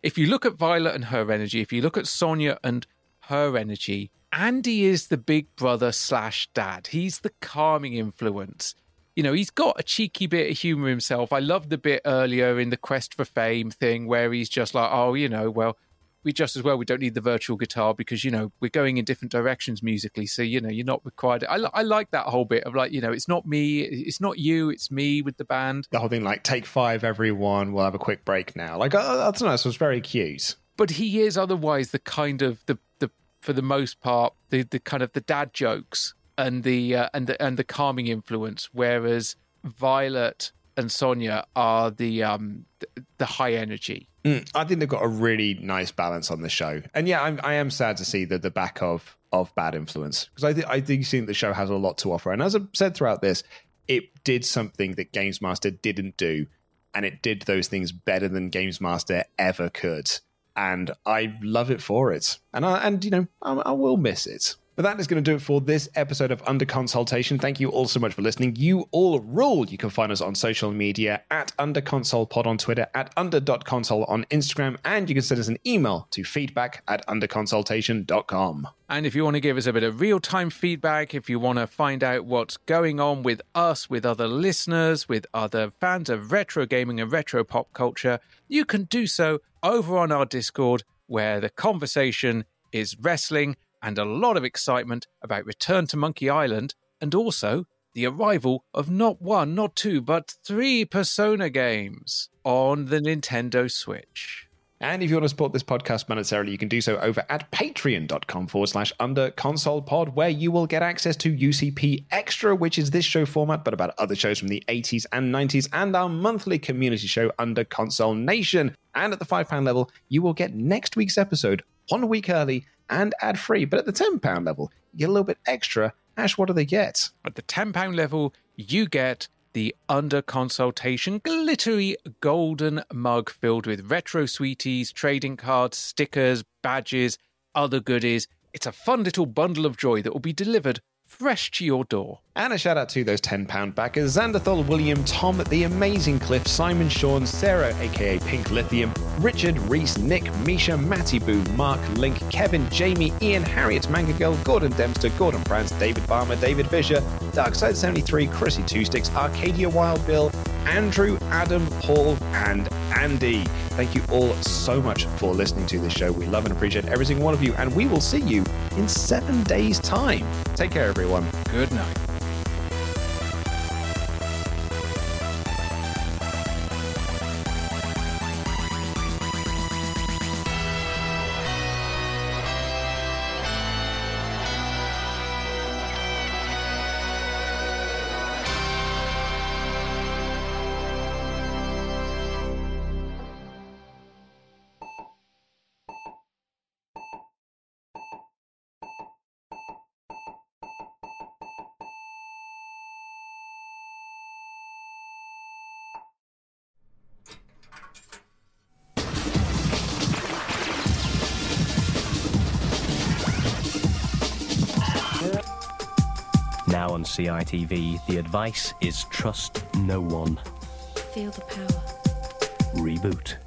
if you look at Violet and her energy, if you look at Sonia and her energy, Andy is the big brother / dad. He's the calming influence. You know, he's got a cheeky bit of humour himself. I love the bit earlier in the Quest for Fame thing where he's just like, oh, you know, well, we don't need the virtual guitar because, you know, we're going in different directions musically. So, you know, you're not required. I like that whole bit of like, you know, it's not me, it's not you, it's me with the band. The whole thing like, take 5, everyone, we'll have a quick break now. Like, that's nice. It was very cute. But he is otherwise the kind of, the for the most part, the kind of the dad jokes and the calming influence, whereas Violet and Sonia are the high energy. I think they've got a really nice balance on the show, and yeah, I am sad to see the back of bad influence, because I think the show has a lot to offer, and as I've said throughout this, it did something that Games Master didn't do, and it did those things better than Games Master ever could, and I love it for it, and you know, I will miss it. But that is going to do it for this episode of Under Consultation. Thank you all so much for listening. You all rule. You can find us on social media at UnderConsolePod on Twitter, at under.console on Instagram, and you can send us an email to feedback@underconsultation.com. And if you want to give us a bit of real-time feedback, if you want to find out what's going on with us, with other listeners, with other fans of retro gaming and retro pop culture, you can do so over on our Discord, where the conversation is wrestling and a lot of excitement about Return to Monkey Island, and also the arrival of not 1, not 2, but 3 Persona games on the Nintendo Switch. And if you want to support this podcast monetarily, you can do so over at patreon.com/underconsolepod, where you will get access to UCP Extra, which is this show format, but about other shows from the 80s and 90s, and our monthly community show, Under Console Nation. And at the £5 level, you will get next week's episode 1 week early and ad-free. But at the £10 level, you get a little bit extra. Ash, what do they get? At the £10 level, you get the Under Consultation glittery golden mug filled with retro sweeties, trading cards, stickers, badges, other goodies. It's a fun little bundle of joy that will be delivered fresh to your door. And a shout out to those £10 backers: Xanderthal, William, Tom, The Amazing Cliff, Simon, Sean, Sarah aka Pink Lithium, Richard, Reese, Nick, Misha, Matty Boo, Mark, Link, Kevin, Jamie, Ian, Harriet, Manga Girl, Gordon Dempster, Gordon Brands, David Barmer, David Fisher, Darkside73, Chrissy Two Sticks, Arcadia Wild Bill, Andrew, Adam, Paul, and Andy. Thank you all so much for listening to this show. We love and appreciate every single one of you, and we will see you in 7 days' time. Take care, everyone. Good night. Now on CITV, the advice is trust no one. Feel the power. Reboot.